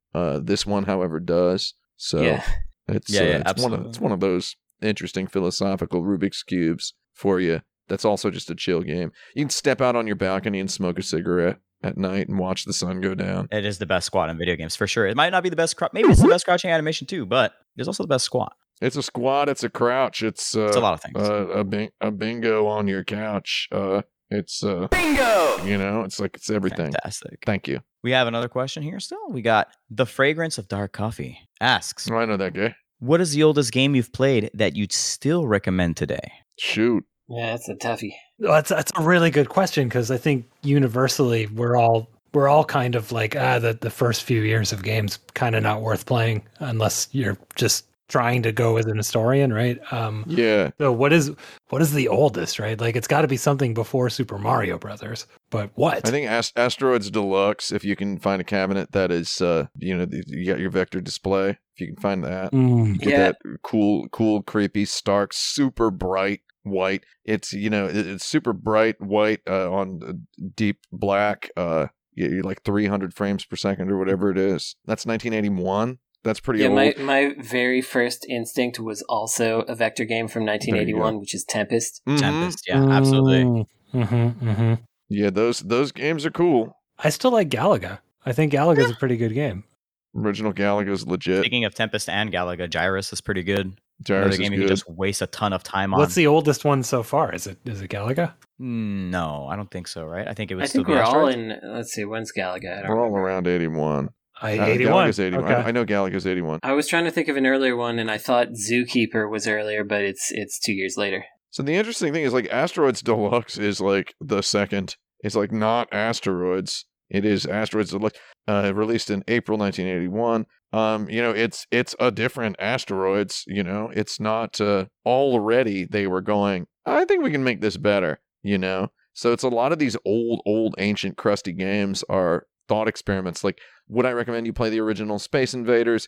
Speaker 3: Uh, this one, however, does. So
Speaker 2: Yeah.
Speaker 3: it's
Speaker 1: Yeah,
Speaker 3: uh,
Speaker 1: yeah,
Speaker 3: it's one of
Speaker 1: absolutely.
Speaker 3: it's one of those interesting philosophical Rubik's cubes for you. That's also just a chill game. You can step out on your balcony and smoke a cigarette at night and watch the sun go down.
Speaker 1: It is the best squat in video games for sure. It might not be the best. Cr- Maybe it's the best crouching animation too, but it's also the best squat.
Speaker 3: It's a squat. It's a crouch. It's uh,
Speaker 1: It's a lot of things.
Speaker 3: Uh, a bing- a bingo on your couch. Uh, it's uh, bingo. You know, it's like it's everything.
Speaker 1: Fantastic.
Speaker 3: Thank you.
Speaker 1: We have another question here still. We got The Fragrance of Dark Coffee asks,
Speaker 3: Oh, I know that guy.
Speaker 1: what is the oldest game you've played that you'd still recommend today?
Speaker 3: Shoot.
Speaker 2: Yeah, that's a toughie.
Speaker 4: Well, That's that's a really good question because I think universally we're all we're all kind of like ah the the first few years of games kind of not worth playing unless you're just trying to go with an historian, right? Um,
Speaker 3: Yeah.
Speaker 4: so what is what is the oldest, right? Like it's got to be something before Super Mario Brothers, but what?
Speaker 3: I think Ast- Asteroids Deluxe, if you can find a cabinet that is, uh, you know, the- you got your vector display, if you can find that.
Speaker 4: Mm.
Speaker 3: Get
Speaker 2: Yeah.
Speaker 3: that cool, cool, creepy, stark, super bright white. It's, you know, it- it's super bright white uh, on uh, deep black, uh, you- you're like three hundred frames per second or whatever it is. That's nineteen eighty-one. That's pretty
Speaker 2: Yeah,
Speaker 3: old.
Speaker 2: my, my very first instinct was also a vector game from nineteen eighty-one, which is Tempest.
Speaker 3: Mhm.
Speaker 1: Tempest. Yeah, absolutely.
Speaker 4: Mm-hmm, mm-hmm.
Speaker 3: Yeah, those those games are cool.
Speaker 4: I still like Galaga. I think Galaga's a pretty good game.
Speaker 3: Original Galaga's legit.
Speaker 1: Speaking of Tempest and Galaga, Gyrus is pretty good.
Speaker 3: Gyrus
Speaker 1: Another
Speaker 3: is
Speaker 1: game you
Speaker 3: good.
Speaker 1: can just waste a ton of time on.
Speaker 4: What's the oldest one so far? Is it is it Galaga?
Speaker 1: Mm, No, I don't think so, right? I think it was
Speaker 2: I
Speaker 1: still
Speaker 2: think
Speaker 1: the
Speaker 2: we're all
Speaker 1: Asteroids.
Speaker 2: in. Let's see, when's Galaga? I don't
Speaker 3: We're all
Speaker 2: remember.
Speaker 3: around eighty-one.
Speaker 4: I
Speaker 3: Uh,
Speaker 4: eighty-one.
Speaker 3: Galaga's eighty-one.
Speaker 4: Okay.
Speaker 3: I, I know Galaga's eighty-one.
Speaker 2: I was trying to think of an earlier one, and I thought Zookeeper was earlier, but it's it's two years later.
Speaker 3: So the interesting thing is, like, Asteroids Deluxe is like the second. It's like not Asteroids. It is Asteroids Deluxe, uh, released in April nineteen eighty-one. Um, you know, it's it's a different Asteroids. You know, it's not uh, already they were going, I think we can make this better. You know, so it's a lot of these old, old, ancient, crusty games are thought experiments. Like, would I recommend you play the original Space Invaders?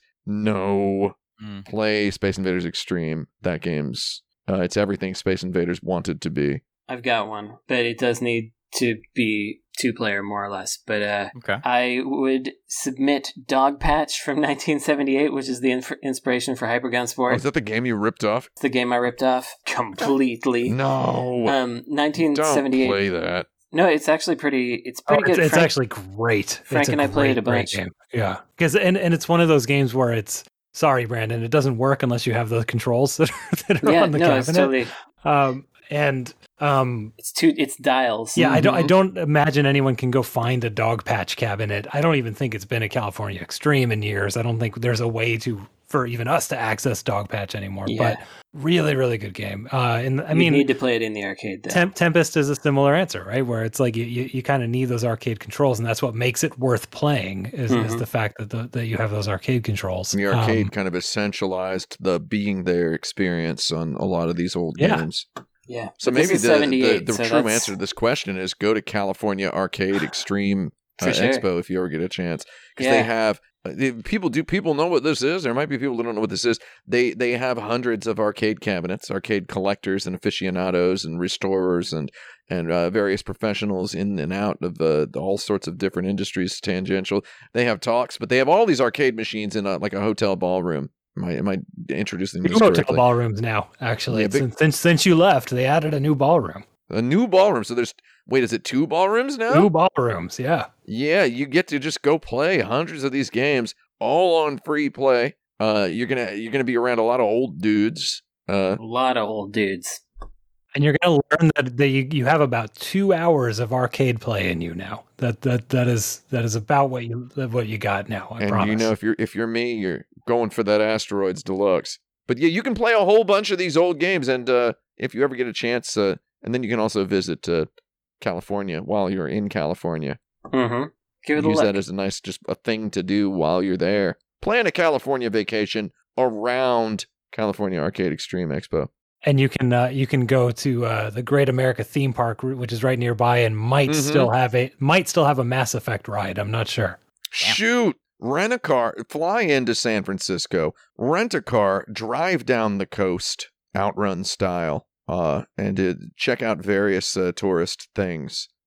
Speaker 3: No.
Speaker 1: Mm.
Speaker 3: Play Space Invaders Extreme. That game's uh, it's everything Space Invaders wanted to be.
Speaker 2: I've got one, but it does need to be two player more or less. But uh,
Speaker 1: Okay.
Speaker 2: I would submit Dogpatch from nineteen seventy-eight, which is the inf- inspiration for Hypergun
Speaker 3: Oh,
Speaker 2: Sport.
Speaker 3: is that the game you ripped off?
Speaker 2: It's the game I ripped off completely.
Speaker 3: No.
Speaker 2: Um, nineteen
Speaker 3: Don't
Speaker 2: seventy-eight.
Speaker 3: play that.
Speaker 2: No, it's actually pretty. It's
Speaker 4: Oh,
Speaker 2: pretty
Speaker 4: it's,
Speaker 2: good.
Speaker 4: it's
Speaker 2: Frank-
Speaker 4: actually great.
Speaker 2: Frank
Speaker 4: It's a
Speaker 2: and I played
Speaker 4: great,
Speaker 2: a
Speaker 4: great
Speaker 2: bunch.
Speaker 4: game. Yeah, because and, and it's one of those games where it's sorry, Brandon, it doesn't work unless you have the controls that are, that are
Speaker 2: yeah,
Speaker 4: on the
Speaker 2: no, it's
Speaker 4: cabinet.
Speaker 2: totally.
Speaker 4: Um, and um,
Speaker 2: It's two. It's dials.
Speaker 4: yeah, I don't. I
Speaker 2: Mhm.
Speaker 4: don't imagine anyone can go find a dog patch cabinet. I don't even think it's been a California Extreme in years. I don't think there's a way to for even us to access dog patch anymore.
Speaker 2: Yeah.
Speaker 4: But really, really good game. Uh, and I
Speaker 2: You
Speaker 4: mean,
Speaker 2: need to play it in the arcade. Though.
Speaker 4: Temp- Tempest is a similar answer, right? Where it's like you, you, you kind of need those arcade controls, and that's what makes it worth playing is, is
Speaker 2: Mhm.
Speaker 4: the fact that the, that you have those arcade controls.
Speaker 3: The arcade
Speaker 4: Um,
Speaker 3: kind of essentialized the being there experience on a lot of these old
Speaker 4: Yeah.
Speaker 3: games.
Speaker 2: yeah.
Speaker 3: So
Speaker 2: But this
Speaker 3: maybe
Speaker 2: is
Speaker 3: the, the,
Speaker 2: seventy-eight,
Speaker 3: the
Speaker 2: so
Speaker 3: true
Speaker 2: that's-
Speaker 3: answer to this question is go to California Arcade Extreme uh,
Speaker 2: For sure.
Speaker 3: Expo if you ever get a chance. Because
Speaker 2: Yeah.
Speaker 3: they have uh, they- people do people know what this is. There might be people that don't know what this is. They they have hundreds of arcade cabinets, arcade collectors and aficionados and restorers and and uh, various professionals in and out of uh, all sorts of different industries tangential. They have talks, but they have all these arcade machines in a, like a hotel ballroom. Am I, am I introducing this
Speaker 4: New hotel
Speaker 3: correctly?
Speaker 4: ballrooms now, actually.
Speaker 3: Yeah, big-
Speaker 4: since, since since you left, they added a new ballroom.
Speaker 3: A new ballroom. So there's wait, is it two ballrooms now?
Speaker 4: New ballrooms, yeah.
Speaker 3: Yeah, you get to just go play hundreds of these games, all on free play. Uh, you're gonna you're gonna be around a lot of old dudes. Uh,
Speaker 2: A lot of old dudes.
Speaker 4: And you're going to learn that, that you, you have about two hours of arcade play in you now. That that that is that is about what you what you got now. I
Speaker 3: and
Speaker 4: promise.
Speaker 3: you know if you're if you're me, you're going for that Asteroids Deluxe. But yeah, you can play a whole bunch of these old games, and uh, if you ever get a chance, uh, and then you can also visit uh, California while you're in California.
Speaker 2: Mm-hmm. Give it a
Speaker 3: Use
Speaker 2: look.
Speaker 3: that as a nice just a thing to do while you're there. Plan a California vacation around California Arcade Extreme Expo.
Speaker 4: And you can uh, you can go to uh, the Great America Theme Park, which is right nearby, and might
Speaker 3: Mhm.
Speaker 4: still have a might still have a Mass Effect ride. I'm not sure.
Speaker 1: Damn.
Speaker 3: Shoot, rent a car, fly into San Francisco, rent a car, drive down the coast, outrun style, uh, and uh, check out various uh, tourist things.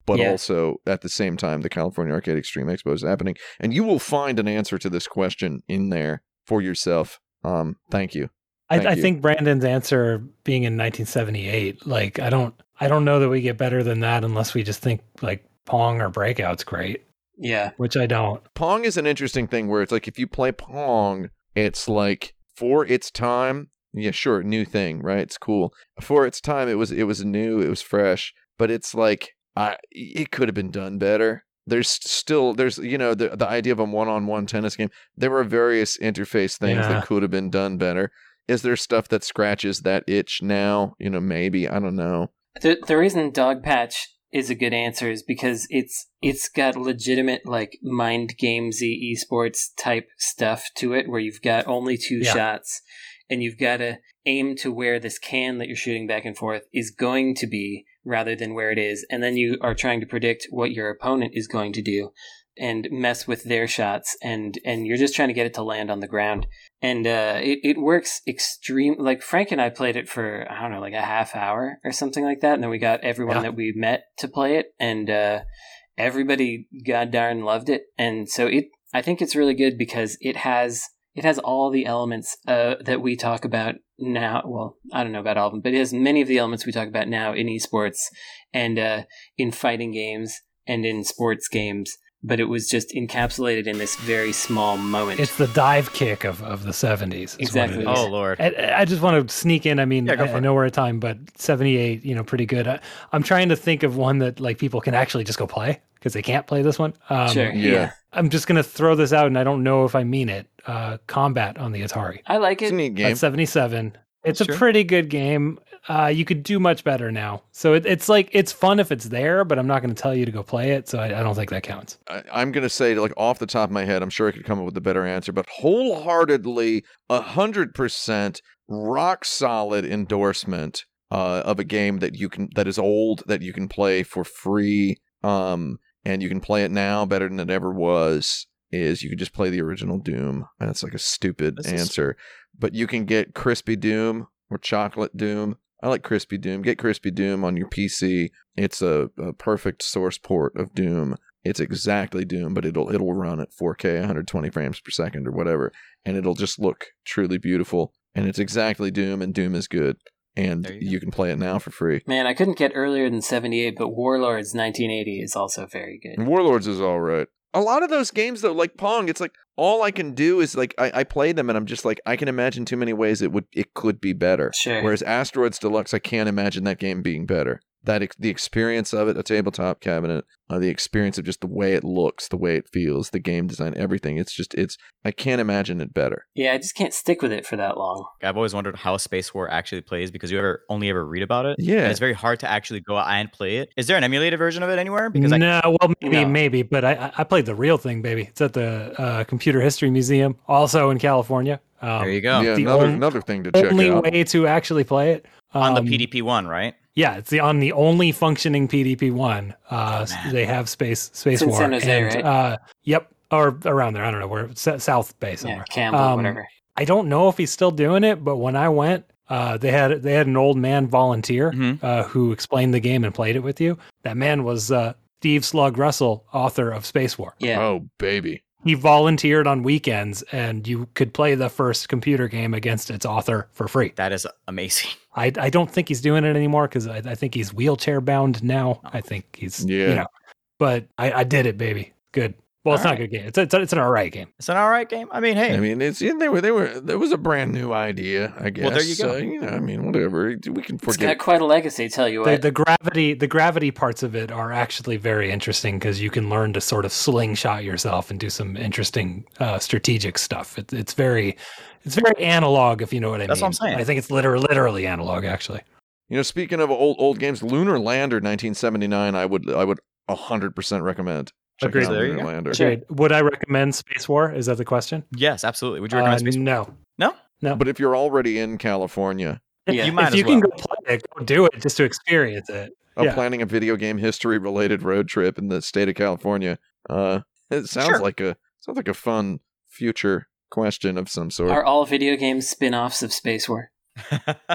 Speaker 3: but
Speaker 2: Yeah.
Speaker 3: also at the same time, the California Arcade Extreme Expo is happening. And you will find an answer to this question in there for yourself. Um, thank you.
Speaker 4: I,
Speaker 3: Thank
Speaker 4: I
Speaker 3: you.
Speaker 4: think Brandon's answer being in nineteen seventy-eight, like I don't, I don't know that we get better than that unless we just think like Pong or Breakout's great,
Speaker 2: Yeah.
Speaker 4: which I don't.
Speaker 3: Pong is an interesting thing where it's like if you play Pong, it's like for its time, yeah, sure, new thing, right? It's cool. For its time, it was it was new, it was fresh, but it's like I it could have been done better. There's still there's you know the the idea of a one-on-one tennis game. There were various interface things
Speaker 4: Yeah.
Speaker 3: that could have been done better. Is there stuff that scratches that itch now? You know, maybe, I don't know.
Speaker 2: The the reason Dog Patch is a good answer is because it's it's got legitimate like mind gamesy esports type stuff to it, where you've got only two
Speaker 4: Yeah.
Speaker 2: shots, and you've got to aim to where this can that you're shooting back and forth is going to be rather than where it is, and then you are trying to predict what your opponent is going to do and mess with their shots, and and you're just trying to get it to land on the ground. And uh, it, it works extreme. Like Frank and I played it for, I don't know, like a half hour or something like that. And then we got everyone
Speaker 4: Yeah.
Speaker 2: that we met to play it. And uh, everybody god darn loved it. And so it, I think it's really good because it has, it has all the elements uh, that we talk about now. Well, I don't know about all of them, but it has many of the elements we talk about now in esports and uh, in fighting games and in sports games. But it was just encapsulated in this very small moment.
Speaker 4: It's the dive kick of, of the seventies. is what
Speaker 2: Exactly.
Speaker 4: it is.
Speaker 1: Oh Lord.
Speaker 4: I, I just want to sneak in. I mean,
Speaker 1: Yeah, go
Speaker 4: I,
Speaker 1: for
Speaker 4: I
Speaker 1: it.
Speaker 4: know we're at time, but seventy-eight, you know, pretty good. I, I'm trying to think of one that like people can actually just go play because they can't play this one. Um,
Speaker 2: Sure.
Speaker 3: yeah.
Speaker 2: Yeah.
Speaker 4: I'm just going to throw this out and I don't know if I mean it. Uh, Combat on the Atari.
Speaker 2: I like
Speaker 3: It's a
Speaker 2: it.
Speaker 3: neat game.
Speaker 4: At seventy-seven. It's
Speaker 1: That's
Speaker 4: a
Speaker 1: true.
Speaker 4: pretty good game. Uh, you could do much better now. So it, it's like, it's fun if it's there, but I'm not going to tell you to go play it. So I, I don't think that counts.
Speaker 3: I, I'm going to say, like, off the top of my head, I'm sure I could come up with a better answer, but wholeheartedly, one hundred percent rock solid endorsement uh, of a game that you can, that is old, that you can play for free, um, and you can play it now better than it ever was, is you can just play the original Doom. And it's like a stupid
Speaker 1: This is-
Speaker 3: answer. But you can get Crispy Doom or Chocolate Doom. I like Crispy Doom. Get Crispy Doom on your P C. It's a, a perfect source port of Doom. It's exactly Doom, but it'll it'll run at four K, one hundred twenty frames per second or whatever, and it'll just look truly beautiful. And it's exactly Doom, and Doom is good. And
Speaker 1: There you
Speaker 3: you,
Speaker 1: go.
Speaker 3: can play it now for free.
Speaker 2: Man, I couldn't get earlier than seventy-eight, but Warlords nineteen eighty is also very good.
Speaker 3: And Warlords is all right. A lot of those games, though, like Pong, it's like all I can do is like I, I play them, and I'm just like I can imagine too many ways it would it could be better.
Speaker 2: Sure.
Speaker 3: Whereas Asteroids Deluxe, I can't imagine that game being better. That ex- the experience of it, a tabletop cabinet, uh, the experience of just the way it looks, the way it feels, the game design, everything. It's just it's I can't imagine it better.
Speaker 2: Yeah, I just can't stick with it for that long.
Speaker 1: I've always wondered how Space War actually plays because you ever only ever read about it.
Speaker 3: Yeah.
Speaker 1: And it's very hard to actually go out and play it. Is there an emulated version of it anywhere? Because I
Speaker 4: no, well, maybe,
Speaker 2: No.
Speaker 4: maybe, but I, I played the real thing, baby. It's at the uh, Computer History Museum, also in California. Um,
Speaker 1: there you go.
Speaker 3: yeah,
Speaker 4: the
Speaker 3: another
Speaker 4: on-
Speaker 3: another thing to check
Speaker 4: Only
Speaker 3: out.
Speaker 4: way to actually play it
Speaker 1: On the
Speaker 4: um,
Speaker 1: P D P one, right?
Speaker 4: Yeah, it's the on the only functioning P D P one. Uh,
Speaker 1: Oh, man.
Speaker 4: they have space space
Speaker 2: in
Speaker 4: war.
Speaker 2: San Jose,
Speaker 4: and,
Speaker 2: right?
Speaker 4: Uh, yep, or around there. I don't know where. S- South Bay somewhere.
Speaker 2: Yeah, Campbell,
Speaker 4: Um,
Speaker 2: whatever.
Speaker 4: I don't know if he's still doing it, but when I went, uh, they had they had an old man volunteer
Speaker 1: Mhm.
Speaker 4: uh, who explained the game and played it with you. That man was uh, Steve Slug Russell, author of Space War.
Speaker 2: Yeah.
Speaker 3: Oh baby.
Speaker 4: He volunteered on weekends, and you could play the first computer game against its author for free.
Speaker 1: That is amazing.
Speaker 4: I, I don't think he's doing it anymore because I, I think he's wheelchair bound now. I think he's
Speaker 3: Yeah.
Speaker 4: you know, but I, I did it, baby. Good. Well, it's
Speaker 1: All
Speaker 4: not a good game. It's a, it's, a, it's an all right game.
Speaker 1: It's an all right game. I mean, hey,
Speaker 3: I mean, it's yeah, they were they were there was a brand new idea, I guess.
Speaker 1: Well, there you go.
Speaker 3: So, you know, I mean, whatever. We can
Speaker 2: It's
Speaker 3: forget.
Speaker 2: got quite a legacy, tell you
Speaker 4: The,
Speaker 2: what.
Speaker 4: the gravity the gravity parts of it are actually very interesting because you can learn to sort of slingshot yourself and do some interesting uh, strategic stuff. It, it's very it's very analog, if you know what I
Speaker 1: That's
Speaker 4: mean.
Speaker 1: what I'm saying.
Speaker 4: I think it's literally literally analog, actually.
Speaker 3: You know, speaking of old old games, Lunar Lander nineteen seventy-nine, I would I would one hundred percent recommend. Checking
Speaker 4: Agreed.
Speaker 3: out
Speaker 1: There you
Speaker 3: Lunar
Speaker 1: go.
Speaker 3: Lander.
Speaker 2: Sure.
Speaker 4: Great. Would I recommend Space War? Is that the question?
Speaker 1: yes, absolutely. Would you
Speaker 4: Uh,
Speaker 1: recommend Space War?
Speaker 4: no.
Speaker 1: No?
Speaker 4: No.
Speaker 3: But if you're already in California,
Speaker 2: Yeah.
Speaker 1: You might
Speaker 4: if
Speaker 1: as
Speaker 4: you
Speaker 1: well.
Speaker 4: can go play it, go do it just to experience it.
Speaker 3: I'm
Speaker 4: Yeah.
Speaker 3: planning a video game history related road trip in the state of California. Uh, it sounds
Speaker 1: Sure.
Speaker 3: like a sounds like a fun future question of some sort.
Speaker 2: Are all video games spin offs of Space War?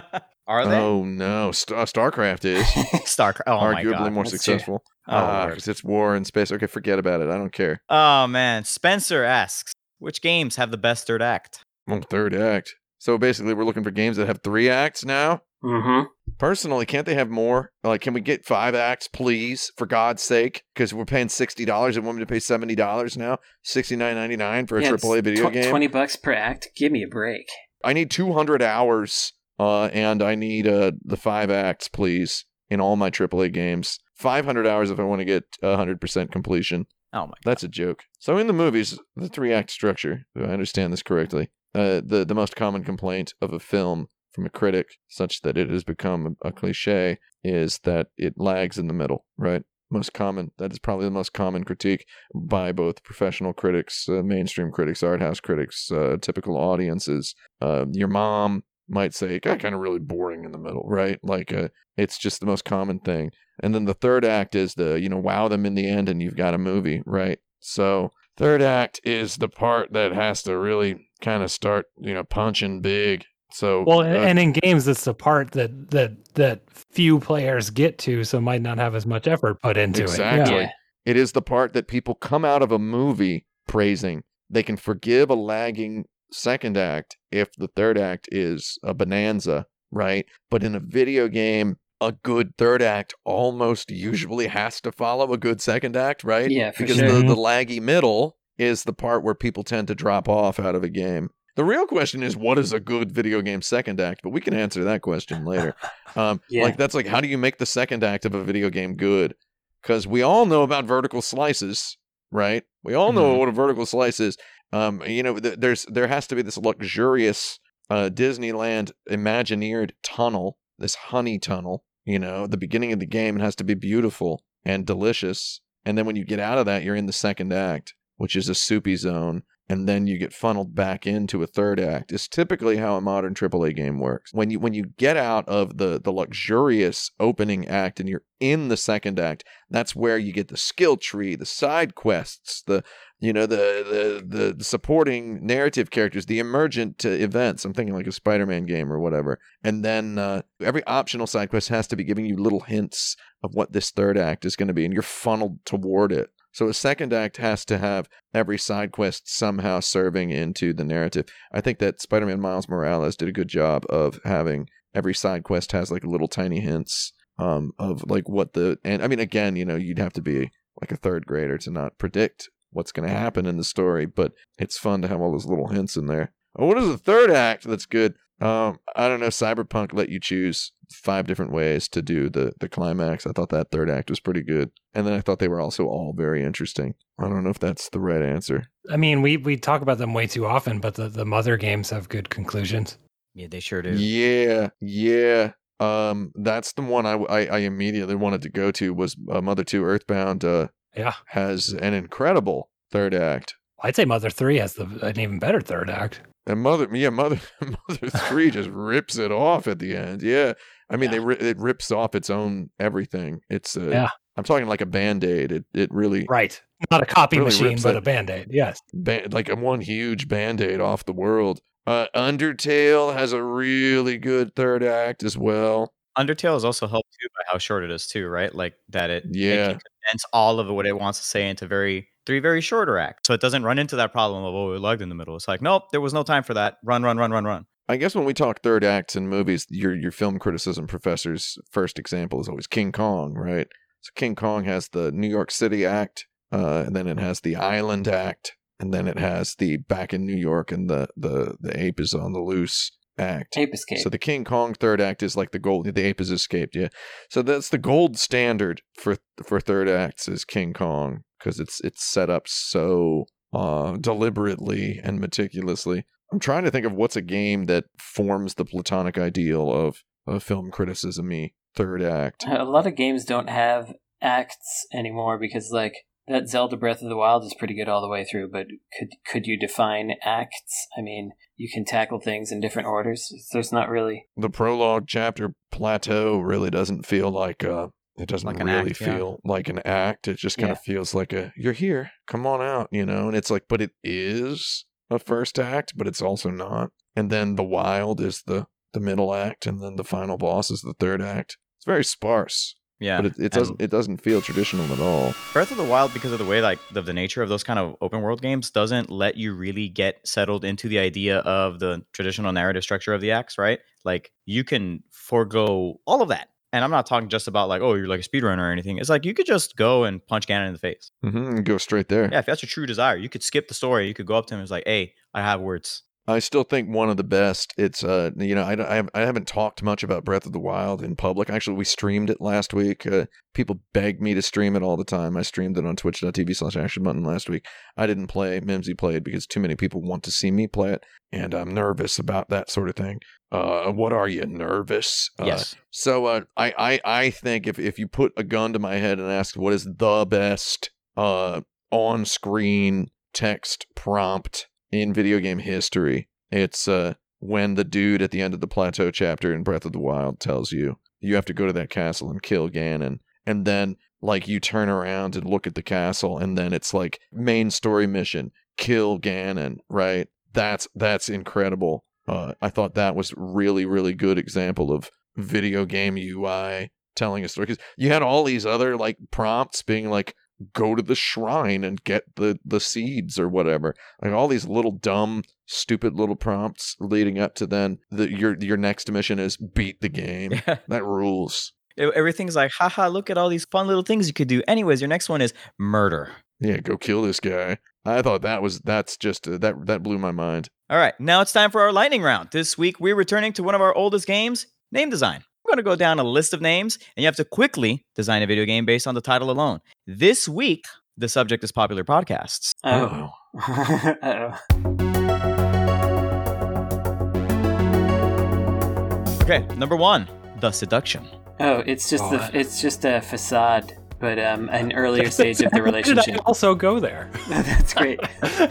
Speaker 1: Are they?
Speaker 3: Oh no, Star- StarCraft is
Speaker 1: Star. Oh my
Speaker 3: arguably
Speaker 1: god.
Speaker 3: more
Speaker 2: That's
Speaker 3: successful.
Speaker 1: true. Oh, Lord.
Speaker 3: because it's war in space. Okay, forget about it. I don't care.
Speaker 1: Oh man. Spencer asks, which games have the best third act?
Speaker 3: Oh, third act. So basically, we're looking for games that have three acts now.
Speaker 2: Mm-hmm.
Speaker 3: Personally, can't they have more? Like, can we get five acts, please, for God's sake? Because we're paying sixty dollars and want me to pay seventy dollars now, sixty-nine ninety-nine for a
Speaker 2: Yeah,
Speaker 3: triple A
Speaker 2: it's
Speaker 3: video
Speaker 2: tw-
Speaker 3: game.
Speaker 2: twenty bucks per act. Give me a break.
Speaker 3: I need two hundred hours, uh, and I need uh, the five acts, please, in all my triple A games. five hundred hours if I want to get one hundred percent completion.
Speaker 1: Oh my.
Speaker 3: That's a joke. So in the movies, the three-act structure, do I understand this correctly, uh, the, the most common complaint of a film from a critic, such that it has become a, a cliche, is that it lags in the middle, right? Most common, that is probably the most common critique by both professional critics, uh, mainstream critics, art house critics, uh, typical audiences. Uh, your mom might say, it got kind of really boring in the middle, right? Like, uh, it's just the most common thing. And then the third act is the, you know, wow them in the end and you've got a movie, right? So third act is the part that has to really kind of start, you know, punching big. So
Speaker 4: Well,
Speaker 3: uh,
Speaker 4: and in games, it's the part that that that few players get to, so might not have as much effort put into
Speaker 3: exactly.
Speaker 4: it.
Speaker 2: Yeah.
Speaker 3: It is the part that people come out of a movie praising. They can forgive a lagging second act if the third act is a bonanza, right? But in a video game, a good third act almost usually has to follow a good second act, right?
Speaker 2: Yeah, for
Speaker 3: because
Speaker 2: sure.
Speaker 3: the, the laggy middle is the part where people tend to drop off out of a game. The real question is, what is a good video game second act? But we can answer that question later. Um,
Speaker 2: Yeah.
Speaker 3: Like, that's like, how do you make the second act of a video game good? Because we all know about vertical slices, right? We all know
Speaker 1: Mhm.
Speaker 3: what a vertical slice is. Um, you know, th- there's there has to be this luxurious uh, Disneyland Imagineered tunnel, this honey tunnel. You know, the beginning of the game, it has to be beautiful and delicious. And then when you get out of that, you're in the second act, which is a soupy zone. And then you get funneled back into a third act. Is typically how a modern triple A game works. When you when you get out of the the luxurious opening act and you're in the second act, that's where you get the skill tree, the side quests, the you know the the the supporting narrative characters, the emergent uh, events. I'm thinking like a Spider-Man game or whatever. And then uh, every optional side quest has to be giving you little hints of what this third act is going to be, and you're funneled toward it. So a second act has to have every side quest somehow serving into the narrative. I think that Spider-Man Miles Morales did a good job of having every side quest has like little tiny hints um, of like what the, and I mean, again, you know, you'd have to be like a third grader to not predict what's going to happen in the story, but it's fun to have all those little hints in there. Oh, what is the third act that's good? Um, I don't know. Cyberpunk let you choose five different ways to do the the climax. I thought that third act was pretty good, and then I thought they were also all very interesting. I don't know if that's the right answer.
Speaker 4: I mean, we we talk about them way too often, but the, the Mother games have good conclusions.
Speaker 1: Yeah, they sure do.
Speaker 3: Yeah, yeah. Um, that's the one I, I, I immediately wanted to go to was uh, Mother two Earthbound. Uh,
Speaker 4: Yeah,
Speaker 3: has an incredible third act.
Speaker 4: I'd say Mother three has the, an even better third act.
Speaker 3: And Mother, yeah, Mother, Mother three just rips it off at the end. Yeah, I mean,
Speaker 4: Yeah.
Speaker 3: they ri- it rips off its own everything. It's uh,
Speaker 4: Yeah.
Speaker 3: I'm talking like a Band-Aid. It it really,
Speaker 4: Right. Not a copy
Speaker 3: Really
Speaker 4: machine,
Speaker 3: rips
Speaker 4: but
Speaker 3: that-
Speaker 4: a Band-Aid. Yes.
Speaker 3: ba- like a one huge Band-Aid off the world. Uh, Undertale has a really good third act as well.
Speaker 1: Undertale is also helped too by how short it is too, right? Like that it, it
Speaker 3: Yeah.
Speaker 1: can condense all of what it wants to say into very three very shorter acts. So it doesn't run into that problem of oh, it lagged in the middle. It's like, nope, there was no time for that. Run, run, run, run, run.
Speaker 3: I guess when we talk third acts in movies, your your film criticism professor's first example is always King Kong, right? So King Kong has the New York City act, uh, and then it has the Island act, and then it has the back in New York and the the the ape is on the loose act.
Speaker 2: Ape Escape.
Speaker 3: So the King Kong third act is like the gold. The ape has escaped. Yeah. So that's the gold standard for for third acts is King Kong because it's it's set up so uh, deliberately and meticulously. I'm trying to think of what's a game that forms the platonic ideal of a film criticism-y third act.
Speaker 2: A lot of games don't have acts anymore because, like, that Zelda Breath of the Wild is pretty good all the way through, but could could you define acts? I mean, you can tackle things in different orders. There's not really...
Speaker 3: The prologue chapter plateau really doesn't feel like uh it doesn't
Speaker 1: Like an
Speaker 3: really
Speaker 1: act, yeah.
Speaker 3: feel like an act. It just kind
Speaker 2: Yeah.
Speaker 3: of feels like a you're here, come on out, you know. And it's like, but it is a first act, but it's also not. And then the wild is the the middle act, and then the final boss is the third act. It's very sparse.
Speaker 1: Yeah,
Speaker 3: but it, it doesn't it doesn't feel traditional at all.
Speaker 1: Breath of the Wild, because of the way like the, the nature of those kind of open world games, doesn't let you really get settled into the idea of the traditional narrative structure of the acts, right? Like you can forego all of that. And I'm not talking just about like, oh, you're like a speedrunner or anything. It's like you could just go and punch Ganon in the face.
Speaker 3: Mm-hmm, and go straight there.
Speaker 1: Yeah, if that's your true desire, you could skip the story. You could go up to him and it's like, hey, I have words.
Speaker 3: I still think one of the best. It's uh, you know, I, I, I haven't talked much about Breath of the Wild in public. Actually, we streamed it last week. Uh, people beg me to stream it all the time. I streamed it on twitch.tv slash action button last week. I didn't play. Mimsy played because too many people want to see me play it, and I'm nervous about that sort of thing. Uh, what are you, nervous? Uh,
Speaker 1: Yes.
Speaker 3: So uh, I, I, I think if, if you put a gun to my head and ask what is the best uh, on-screen text prompt in video game history, it's uh, when the dude at the end of the plateau chapter in Breath of the Wild tells you you have to go to that castle and kill Ganon, and then like you turn around and look at the castle, and then it's like main story mission, kill Ganon, right? That's that's incredible. Uh, I thought that was really really good example of video game U I telling a story, because you had all these other like prompts being like, go to the shrine and get the, the seeds or whatever. Like all these little dumb, stupid little prompts leading up to then the, your your next mission is beat the game.
Speaker 1: Yeah.
Speaker 3: That rules.
Speaker 1: Everything's like, haha, look at all these fun little things you could do. Anyways, your next one is murder.
Speaker 3: Yeah, go kill this guy. I thought that was that's just uh, that that blew my mind.
Speaker 1: All right, now it's time for our lightning round. This week, we're returning to one of our oldest games, name design. I'm going to go down a list of names, and you have to quickly design a video game based on the title alone. This week, the subject is popular podcasts.
Speaker 2: Oh. Uh-oh.
Speaker 1: Okay, number one, The Seduction.
Speaker 2: Oh, it's just
Speaker 4: Oh,
Speaker 2: the
Speaker 4: I-
Speaker 2: it's just a facade, but um, an earlier stage of the
Speaker 4: Why did I
Speaker 2: relationship.
Speaker 4: also go there?
Speaker 2: That's great.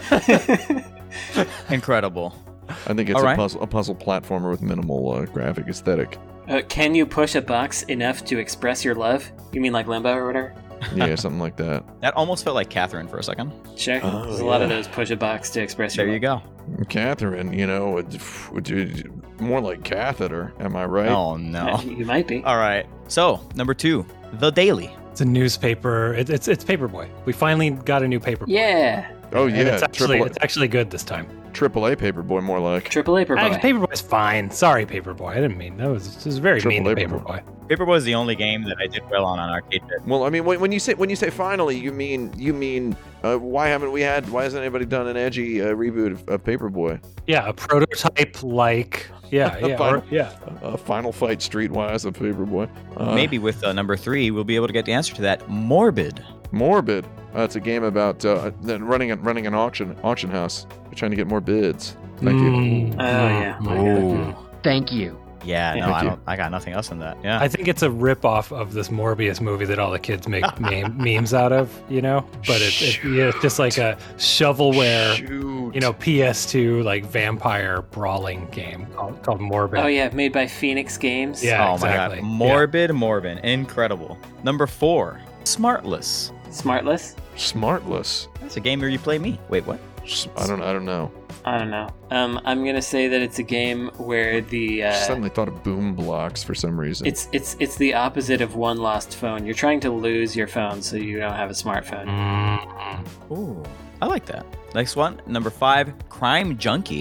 Speaker 1: Incredible.
Speaker 3: I think it's
Speaker 1: All
Speaker 3: a
Speaker 1: right.
Speaker 3: puzzle a puzzle platformer with minimal uh, graphic aesthetic.
Speaker 2: Uh, can you push a box enough to express your love? You mean like Limbo or whatever?
Speaker 3: Yeah, something like that.
Speaker 1: That almost felt like Catherine for a second.
Speaker 2: Sure.
Speaker 3: Oh,
Speaker 2: There's a lot of
Speaker 3: yeah.
Speaker 2: those push a box to express your
Speaker 1: There you
Speaker 2: love.
Speaker 1: go.
Speaker 3: Catherine, you know, would- would- more like catheter. Am I right?
Speaker 1: Oh, no.
Speaker 2: You might be.
Speaker 1: All right. So, number two, The Daily.
Speaker 4: It's a newspaper. It, it's it's Paperboy. We finally got a new Paperboy.
Speaker 2: Yeah.
Speaker 3: Oh yeah,
Speaker 4: And it's actually
Speaker 3: triple
Speaker 4: it's actually good this time.
Speaker 3: triple A Paperboy, more like.
Speaker 2: Triple A
Speaker 4: Actually,
Speaker 2: Paperboy.
Speaker 4: Paperboy's fine. Sorry, Paperboy. I didn't mean that was this was very
Speaker 3: Triple
Speaker 4: mean to
Speaker 3: A
Speaker 4: Paperboy.
Speaker 1: Paperboy is the only game that I did well on on Arcade Pit.
Speaker 3: Well, I mean, when when you say when you say finally, you mean you mean uh, why haven't we had? Why hasn't anybody done an edgy uh, reboot of, of Paperboy?
Speaker 4: Yeah, a prototype like yeah yeah
Speaker 3: Fine.
Speaker 4: or, yeah.
Speaker 3: A Final Fight Streetwise of Paperboy. Uh,
Speaker 1: Maybe with uh, number three, we'll be able to get the answer to that. Morbid.
Speaker 3: Morbid. Uh, it's a game about uh, then running a, running an auction auction house. We're trying to get more bids. Thank you.
Speaker 4: Mm,
Speaker 2: Oh, yeah.
Speaker 4: mm.
Speaker 6: Thank you.
Speaker 1: Yeah, no,
Speaker 3: Thank
Speaker 1: I
Speaker 3: you.
Speaker 1: don't. I got nothing else in that. Yeah.
Speaker 4: I think it's a ripoff of this Morbius movie that all the kids make meme, memes out of, you know. But it's it, yeah, it's just like a shovelware,
Speaker 3: Shoot.
Speaker 4: you know, P S two like vampire brawling game called, called Morbid.
Speaker 2: Oh yeah, made by Phoenix Games.
Speaker 4: Yeah,
Speaker 1: oh
Speaker 4: exactly.
Speaker 1: my god. Morbid, Morbid. Incredible. Number four, Smartless.
Speaker 2: Smartless.
Speaker 3: Smartless.
Speaker 1: That's a game where you play me. Wait, what?
Speaker 3: S- I don't. I don't know.
Speaker 2: I don't know. Um, I'm gonna say that it's a game where the uh,
Speaker 3: Suddenly thought of Boom Blocks for some reason.
Speaker 2: it's it's it's the opposite of one lost phone. You're trying to lose your phone so you don't have a smartphone.
Speaker 4: Mm.
Speaker 1: Ooh, I like that. Next one, number five, Crime Junkie.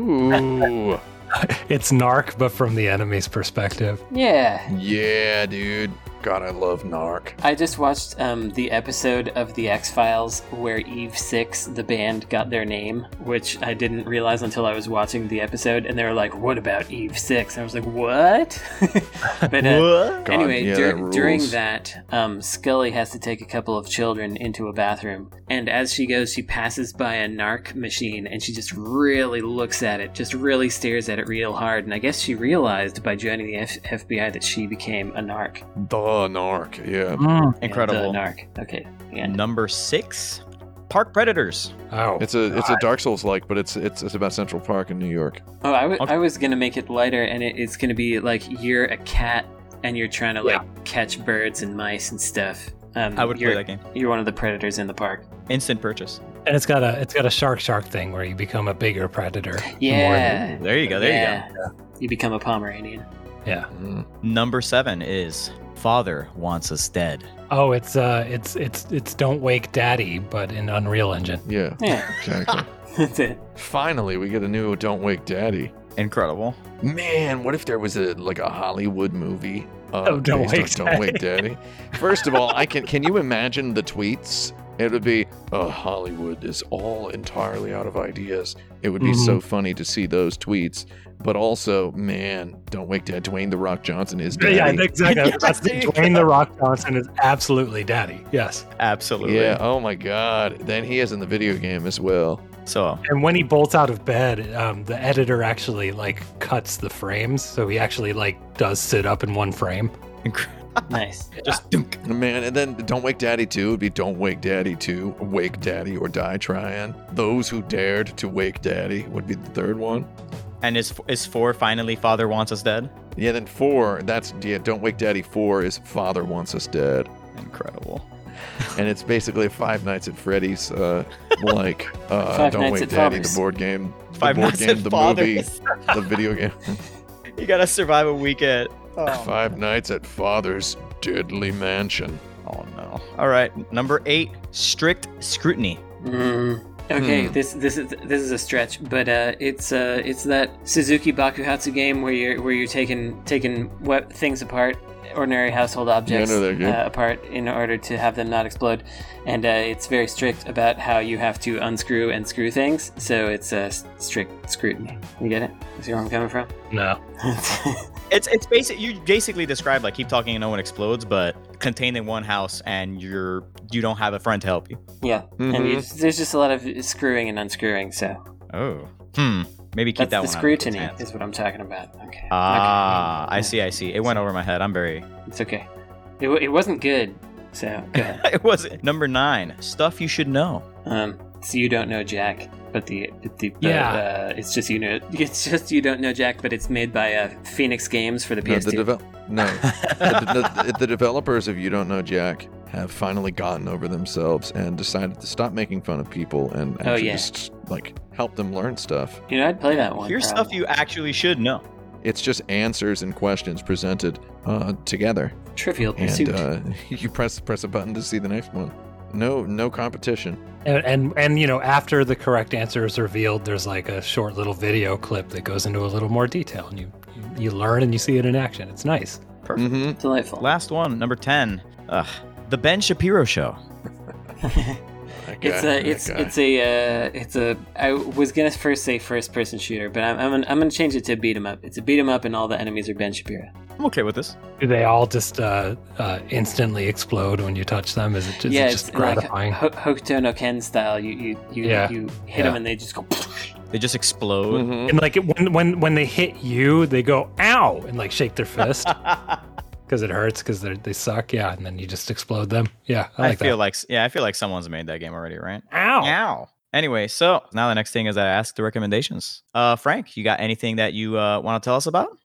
Speaker 3: Ooh.
Speaker 4: It's Narc, but from the enemy's perspective.
Speaker 2: Yeah.
Speaker 3: Yeah, dude. God, I love Narc.
Speaker 2: I just watched um, the episode of The X-Files where Eve Six, the band, got their name, which I didn't realize until I was watching the episode, and they were like, what about Eve Six? And I was like, what? But uh,
Speaker 1: What?
Speaker 3: God,
Speaker 2: anyway,
Speaker 3: yeah,
Speaker 2: dur-
Speaker 3: that
Speaker 2: during
Speaker 3: rules.
Speaker 2: that, um, Scully has to take a couple of children into a bathroom, and as she goes, she passes by a narc machine, and she just really looks at it, just really stares at it real hard, and I guess she realized by joining the F- FBI that she became a narc.
Speaker 3: The Narc. Yeah.
Speaker 4: Mm.
Speaker 1: Incredible.
Speaker 2: The narc. Okay. Yeah.
Speaker 1: Number six, Park Predators.
Speaker 4: Oh,
Speaker 3: It's a it's a Dark Souls like, but it's it's it's about Central Park in New York.
Speaker 2: Oh, I, w-
Speaker 1: Okay.
Speaker 2: I was gonna make it lighter, and it, it's gonna be like you're a cat, and you're trying to like catch birds and mice and stuff. Um,
Speaker 1: I would
Speaker 2: you're,
Speaker 1: play that game.
Speaker 2: You're one of the predators in the park.
Speaker 1: Instant purchase.
Speaker 4: and it's got a it's got a shark shark thing where you become a bigger predator. the more-
Speaker 2: Yeah.
Speaker 1: There you go. There
Speaker 2: yeah.
Speaker 1: you go.
Speaker 2: you become a Pomeranian.
Speaker 4: Yeah.
Speaker 3: Mm.
Speaker 1: Number seven is Father Wants Us Dead.
Speaker 4: Oh, it's uh, it's it's it's Don't Wake Daddy, but in Unreal Engine.
Speaker 3: Yeah,
Speaker 2: Yeah,
Speaker 3: exactly.
Speaker 2: that's it.
Speaker 3: Finally, we get a new Don't Wake Daddy.
Speaker 1: Incredible.
Speaker 3: Man, what if there was a like a Hollywood movie? Uh,
Speaker 4: Oh, Don't
Speaker 3: based on
Speaker 4: Wake
Speaker 3: Don't Wake Daddy. First of all, I can. Can you imagine the tweets? It would be, oh, Hollywood is all entirely out of ideas. It would be
Speaker 4: Mhm.
Speaker 3: so funny to see those tweets. But also, man, Don't Wake Daddy. Dwayne The Rock Johnson is daddy.
Speaker 4: Yeah, exactly.
Speaker 1: Yes,
Speaker 4: That's
Speaker 1: there you
Speaker 4: Dwayne
Speaker 1: go.
Speaker 4: The Rock Johnson is absolutely daddy. Yes.
Speaker 1: Absolutely.
Speaker 3: Yeah, oh my God. Then he is in the video game as well.
Speaker 1: So,
Speaker 4: And when he bolts out of bed, um, the editor actually like cuts the frames, so he actually like does sit up in one frame.
Speaker 1: inc-
Speaker 2: Nice.
Speaker 1: just dunk.
Speaker 3: Man, and then Don't Wake Daddy two would be Don't Wake Daddy two, Wake Daddy or Die Trying. Those who dared to wake Daddy would be the third one.
Speaker 1: And is is four finally Father Wants Us Dead?
Speaker 3: Yeah, then four, that's, yeah, Don't Wake Daddy four is Father Wants Us Dead.
Speaker 1: Incredible.
Speaker 3: And it's basically Five Nights at Freddy's, uh, like, uh,
Speaker 2: Five
Speaker 3: Don't
Speaker 2: Nights
Speaker 3: Wake
Speaker 2: at
Speaker 3: Daddy,
Speaker 2: Fathers.
Speaker 3: the board game. The
Speaker 1: Five
Speaker 3: board
Speaker 1: Nights
Speaker 3: game,
Speaker 1: at
Speaker 3: the movie,
Speaker 1: Fathers.
Speaker 3: the video game.
Speaker 1: You gotta survive a weekend. Oh.
Speaker 3: Five Nights at Father's Deadly Mansion.
Speaker 1: Oh no. All right. Number eight, Strict Scrutiny.
Speaker 2: Mm. Okay,
Speaker 3: Hmm.
Speaker 2: this this is this is a stretch, but uh, it's uh, it's that Suzuki Bakuhatsu game where you're where you're taking taking what things apart, ordinary household objects
Speaker 3: know that game.
Speaker 2: uh, apart in order to have them not explode, and uh, it's very strict about how you have to unscrew and screw things. So it's a uh, strict scrutiny. You get it? See where I'm coming from?
Speaker 4: No.
Speaker 1: It's it's basic. You basically describe like keep talking and no one explodes, but contained in one house, and you're you don't have a friend to help you.
Speaker 2: Yeah, and you,
Speaker 3: Mhm.
Speaker 2: there's just a lot of screwing and unscrewing. So
Speaker 1: Oh. Hmm. Maybe keep
Speaker 2: that's
Speaker 1: that
Speaker 2: the
Speaker 1: one.
Speaker 2: scrutiny
Speaker 1: Out of
Speaker 2: is what I'm talking about. Okay.
Speaker 1: Ah,
Speaker 2: Okay.
Speaker 1: I see. I see. It went over my head. I'm very.
Speaker 2: It's okay. It, wa- it wasn't good. So go ahead.
Speaker 1: It was number nine. Stuff you should know.
Speaker 2: Um, so you don't know Jack, but the but the but,
Speaker 4: Yeah.
Speaker 2: uh, it's just you know it's just you don't know Jack, but it's made by uh, Phoenix Games for the P
Speaker 3: No,
Speaker 2: S
Speaker 3: the,
Speaker 2: two.
Speaker 3: devel- no. the, the, the developers of You Don't Know Jack have finally gotten over themselves and decided to stop making fun of people and
Speaker 2: Oh,
Speaker 3: actually
Speaker 2: yeah.
Speaker 3: just like help them learn stuff.
Speaker 2: you know, I'd play that one.
Speaker 1: Here's stuff
Speaker 2: probably.
Speaker 1: you actually should know.
Speaker 3: It's just answers and questions presented uh, together,
Speaker 2: Trivial
Speaker 3: and
Speaker 2: Pursuit.
Speaker 3: uh, you press press a button to see the next one. No, no competition.
Speaker 4: And, and and you know, after the correct answer is revealed, there's like a short little video clip that goes into a little more detail, and you you, you learn and you see it in action. It's nice.
Speaker 1: Perfect.
Speaker 3: Mm-hmm.
Speaker 2: Delightful.
Speaker 1: Last one, number ten. Ugh. The Ben Shapiro Show.
Speaker 2: It's a it's it's a uh, it's a I was gonna first say first person shooter, but I'm I'm gonna, I'm gonna change it to beat 'em up. It's a beat 'em up, and all the enemies are Ben Shapiro.
Speaker 1: I'm okay with this.
Speaker 4: Do they all just uh, uh, instantly explode when you touch them? Is it just,
Speaker 2: yeah,
Speaker 4: it
Speaker 2: it's
Speaker 4: just
Speaker 2: like
Speaker 4: gratifying?
Speaker 2: Ho- Hokuto no Ken style. You you you,
Speaker 4: Yeah.
Speaker 2: you hit
Speaker 4: Yeah.
Speaker 2: them and they just go.
Speaker 1: They just explode.
Speaker 3: Mhm.
Speaker 4: And like it, when when when they hit you, they go ow and like shake their fist because it hurts because they they suck. Yeah, and then you just explode them. Yeah, I
Speaker 1: I,
Speaker 4: like
Speaker 1: feel
Speaker 4: that.
Speaker 1: like yeah, I feel like someone's made that game already, right?
Speaker 4: Ow.
Speaker 1: Ow. Anyway, so now the next thing is I ask the recommendations. Uh, Frank, you got anything that you uh, want to tell us about?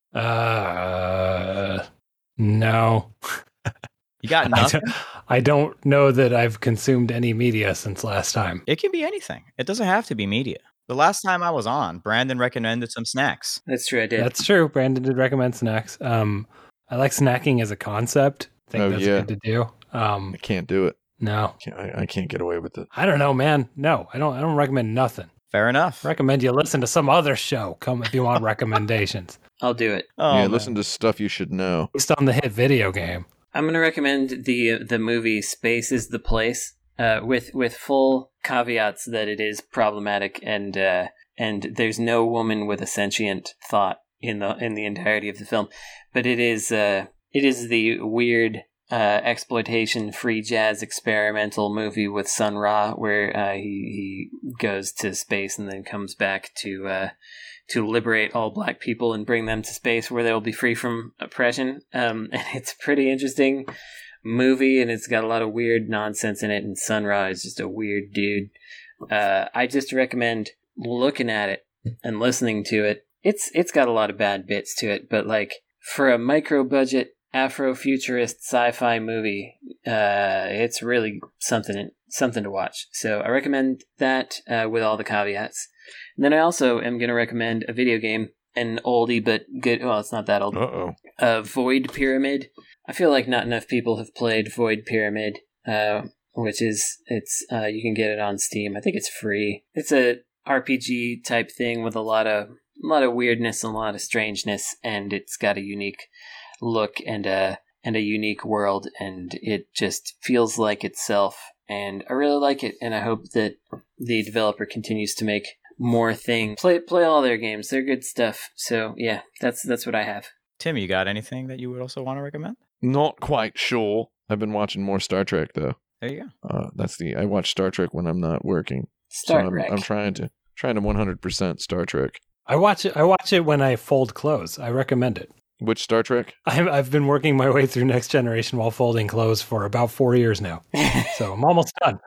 Speaker 4: Uh, no.
Speaker 1: You got
Speaker 4: I
Speaker 1: nothing.
Speaker 4: don't, I don't know that I've consumed any media since last time.
Speaker 1: It can be anything. It doesn't have to be media. The last time I was on, Brandon recommended some snacks.
Speaker 2: That's true. I did.
Speaker 4: That's true. Brandon did recommend snacks. Um, I like snacking as a concept. I think
Speaker 3: Oh,
Speaker 4: that's
Speaker 3: yeah.
Speaker 4: good to do. Um,
Speaker 3: I can't do it.
Speaker 4: no,
Speaker 3: Can't, I, I can't get away with it.
Speaker 4: I don't know, man. No, I don't. I don't recommend nothing.
Speaker 1: Fair enough.
Speaker 4: Recommend you listen to some other show. Come if you want recommendations
Speaker 2: I'll do it.
Speaker 1: Oh,
Speaker 3: yeah,
Speaker 1: man.
Speaker 3: listen to stuff you should know.
Speaker 4: based on the hit video game.
Speaker 2: I'm gonna recommend the the movie Space is the Place, uh, with with full caveats that it is problematic and uh, and there's no woman with a sentient thought in the in the entirety of the film, but it is uh, it is the weird uh, exploitation free jazz experimental movie with Sun Ra where uh, he he goes to space and then comes back to. Uh, to liberate all black people and bring them to space where they'll be free from oppression. Um, and it's a pretty interesting movie, and it's got a lot of weird nonsense in it, and Sun Ra is just a weird dude. Uh, I just recommend looking at it and listening to it. It's It's got a lot of bad bits to it, but like for a micro-budget Afrofuturist sci-fi movie, uh, it's really something something to watch. So I recommend that uh, with all the caveats. And then I also am going to recommend a video game an oldie but good. Well, it's not that old.
Speaker 3: Uh oh.
Speaker 2: Uh, Void Pyramid. I feel like not enough people have played Void Pyramid, uh, which is it's uh, you can get it on Steam. I think it's free. It's a R P G type thing with a lot of a lot of weirdness and a lot of strangeness, and it's got a unique look and a and a unique world, and it just feels like itself. And I really like it, and I hope that the developer continues to make more things. Play play all their games; they're good stuff. So yeah, that's that's what I have.
Speaker 1: Tim, you got anything that you would also want to recommend?
Speaker 3: Not quite sure. I've been watching more Star Trek though.
Speaker 1: There you go.
Speaker 3: Uh, that's the I watch Star Trek when I'm not working.
Speaker 2: Star
Speaker 3: so I'm,
Speaker 2: Trek.
Speaker 3: I'm trying to trying to one hundred percent Star Trek.
Speaker 4: I watch it. I watch it when I fold clothes. I recommend it.
Speaker 3: Which Star Trek?
Speaker 4: I've, I've been working my way through Next Generation while folding clothes for about four years now, so I'm almost done.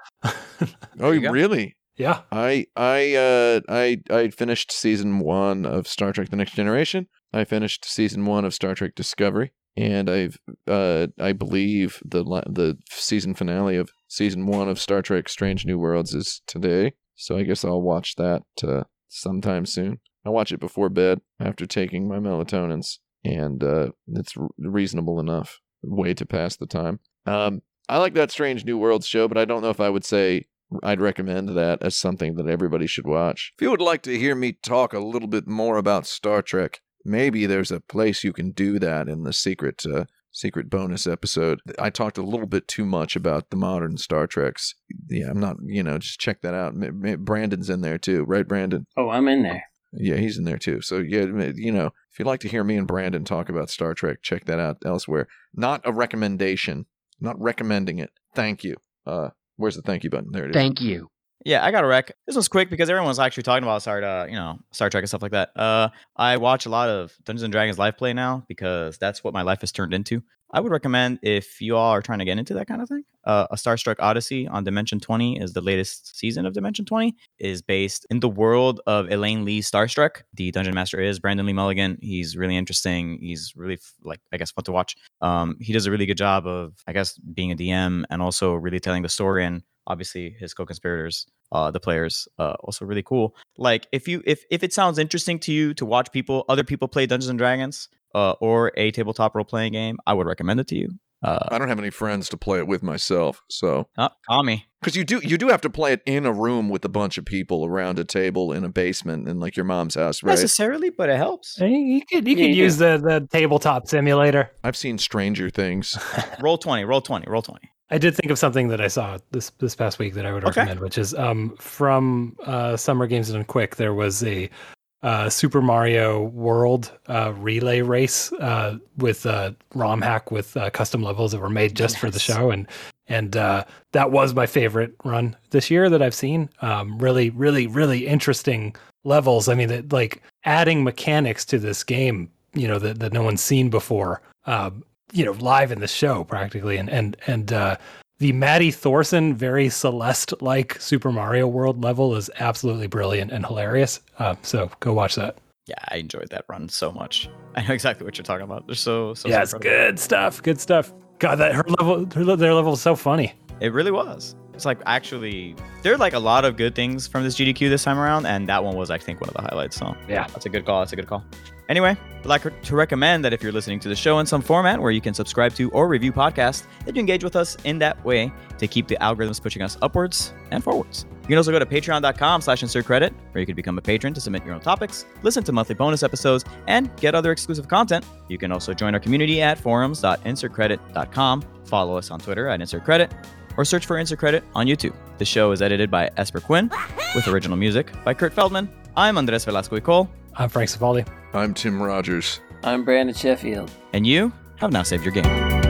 Speaker 3: Oh,
Speaker 1: you go.
Speaker 3: really?
Speaker 4: Yeah,
Speaker 3: I I uh I I finished season one of Star Trek: The Next Generation. I finished season one of Star Trek Discovery, and I've uh I believe the la- the season finale of season one of Star Trek: Strange New Worlds is today. So I guess I'll watch that uh, sometime soon. I watch it before bed after taking my melatonins, and uh, it's r- reasonable enough way to pass the time. Um, I like that Strange New Worlds show, but I don't know if I would say I'd recommend that as something that everybody should watch. If you would like to hear me talk a little bit more about Star Trek, maybe there's a place you can do that in the secret uh, secret bonus episode. I talked a little bit too much about the modern Star Treks. Yeah, I'm not, you know, just check that out. M- M- Brandon's in there too, right, Brandon?
Speaker 2: Oh, I'm in there.
Speaker 3: Yeah, he's in there too. So, yeah, you know, if you'd like to hear me and Brandon talk about Star Trek, check that out elsewhere. Not a recommendation. Not recommending it. Thank you. Uh, where's the thank you button? There it is.
Speaker 6: Thank you.
Speaker 1: Yeah, I got a rec. This was quick because everyone's actually talking about Star, uh, you know, Star Trek and stuff like that. Uh, I watch a lot of Dungeons and Dragons live play now because that's what my life has turned into. I would recommend if you all are trying to get into that kind of thing, uh, a Star Trek Odyssey on Dimension twenty is the latest season of Dimension twenty. Is based in the world of Elaine Lee's Star Trek. The Dungeon Master is Brandon Lee Mulligan. He's really interesting. He's really like I guess fun to watch. Um, he does a really good job of I guess being a D M and also really telling the story, and obviously his co-conspirators, uh, the players, uh, also really cool. Like if you if if it sounds interesting to you to watch people other people play Dungeons and Dragons. Uh, or a tabletop role-playing game, I would recommend it to you. Uh,
Speaker 3: I don't have any friends to play it with myself, so
Speaker 1: oh, call me.
Speaker 3: because you do you do have to play it in a room with a bunch of people around a table in a basement in like your mom's house, right?
Speaker 1: Necessarily, but it helps.
Speaker 4: you, you could you
Speaker 2: Yeah,
Speaker 4: could
Speaker 2: you
Speaker 4: use the the tabletop simulator.
Speaker 3: I've seen Stranger Things.
Speaker 1: roll twenty, roll twenty, roll twenty.
Speaker 4: I did think of something that I saw this this past week that I would
Speaker 1: Okay.
Speaker 4: recommend, which is um, from uh, Summer Games Done Quick. There was a uh, Super Mario World uh, relay race uh, with uh, ROM hack with uh, custom levels that were made just for the
Speaker 1: Yes.
Speaker 4: show, and and uh, that was my favorite run this year that I've seen. Um, really, really, really interesting levels. I mean, that, like adding mechanics to this game, you know, that, that no one's seen before. Uh, you know, live in the show practically, and and and uh, the Maddie Thorson, very Celeste-like Super Mario World level is absolutely brilliant and hilarious. Uh, so go watch that.
Speaker 1: Yeah, I enjoyed that run so much. I know exactly what you're talking about. They're so so.
Speaker 4: yeah,
Speaker 1: so
Speaker 4: it's
Speaker 1: incredible.
Speaker 4: good stuff. Good stuff. God, that her level, her, their level is so funny.
Speaker 1: It really was. It's like actually, there are like a lot of good things from this G D Q this time around, and that one was, I think, one of the highlights. So
Speaker 4: Yeah.
Speaker 1: that's a good call. That's a good call. Anyway, I'd like to recommend that if you're listening to the show in some format where you can subscribe to or review podcasts, that you engage with us in that way to keep the algorithms pushing us upwards and forwards. You can also go to patreon.com slash insert credit, where you can become a patron to submit your own topics, listen to monthly bonus episodes, and get other exclusive content. You can also join our community at forums dot insert credit dot com, follow us on Twitter at insert credit, or search for Insert Credit on YouTube. The show is edited by Esper Quinn, with original music by Kurt Feldman. I'm Andres Velasco y Cole,
Speaker 4: I'm Frank Cifaldi.
Speaker 3: I'm Tim Rogers.
Speaker 2: I'm Brandon Sheffield.
Speaker 1: and you have now saved your game.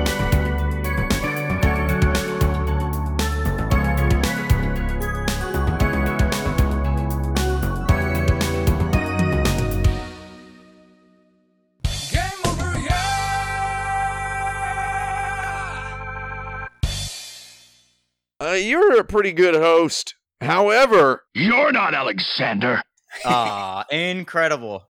Speaker 3: Uh, you're a pretty good host. However,
Speaker 5: You're not Alexander.
Speaker 1: Ah, incredible.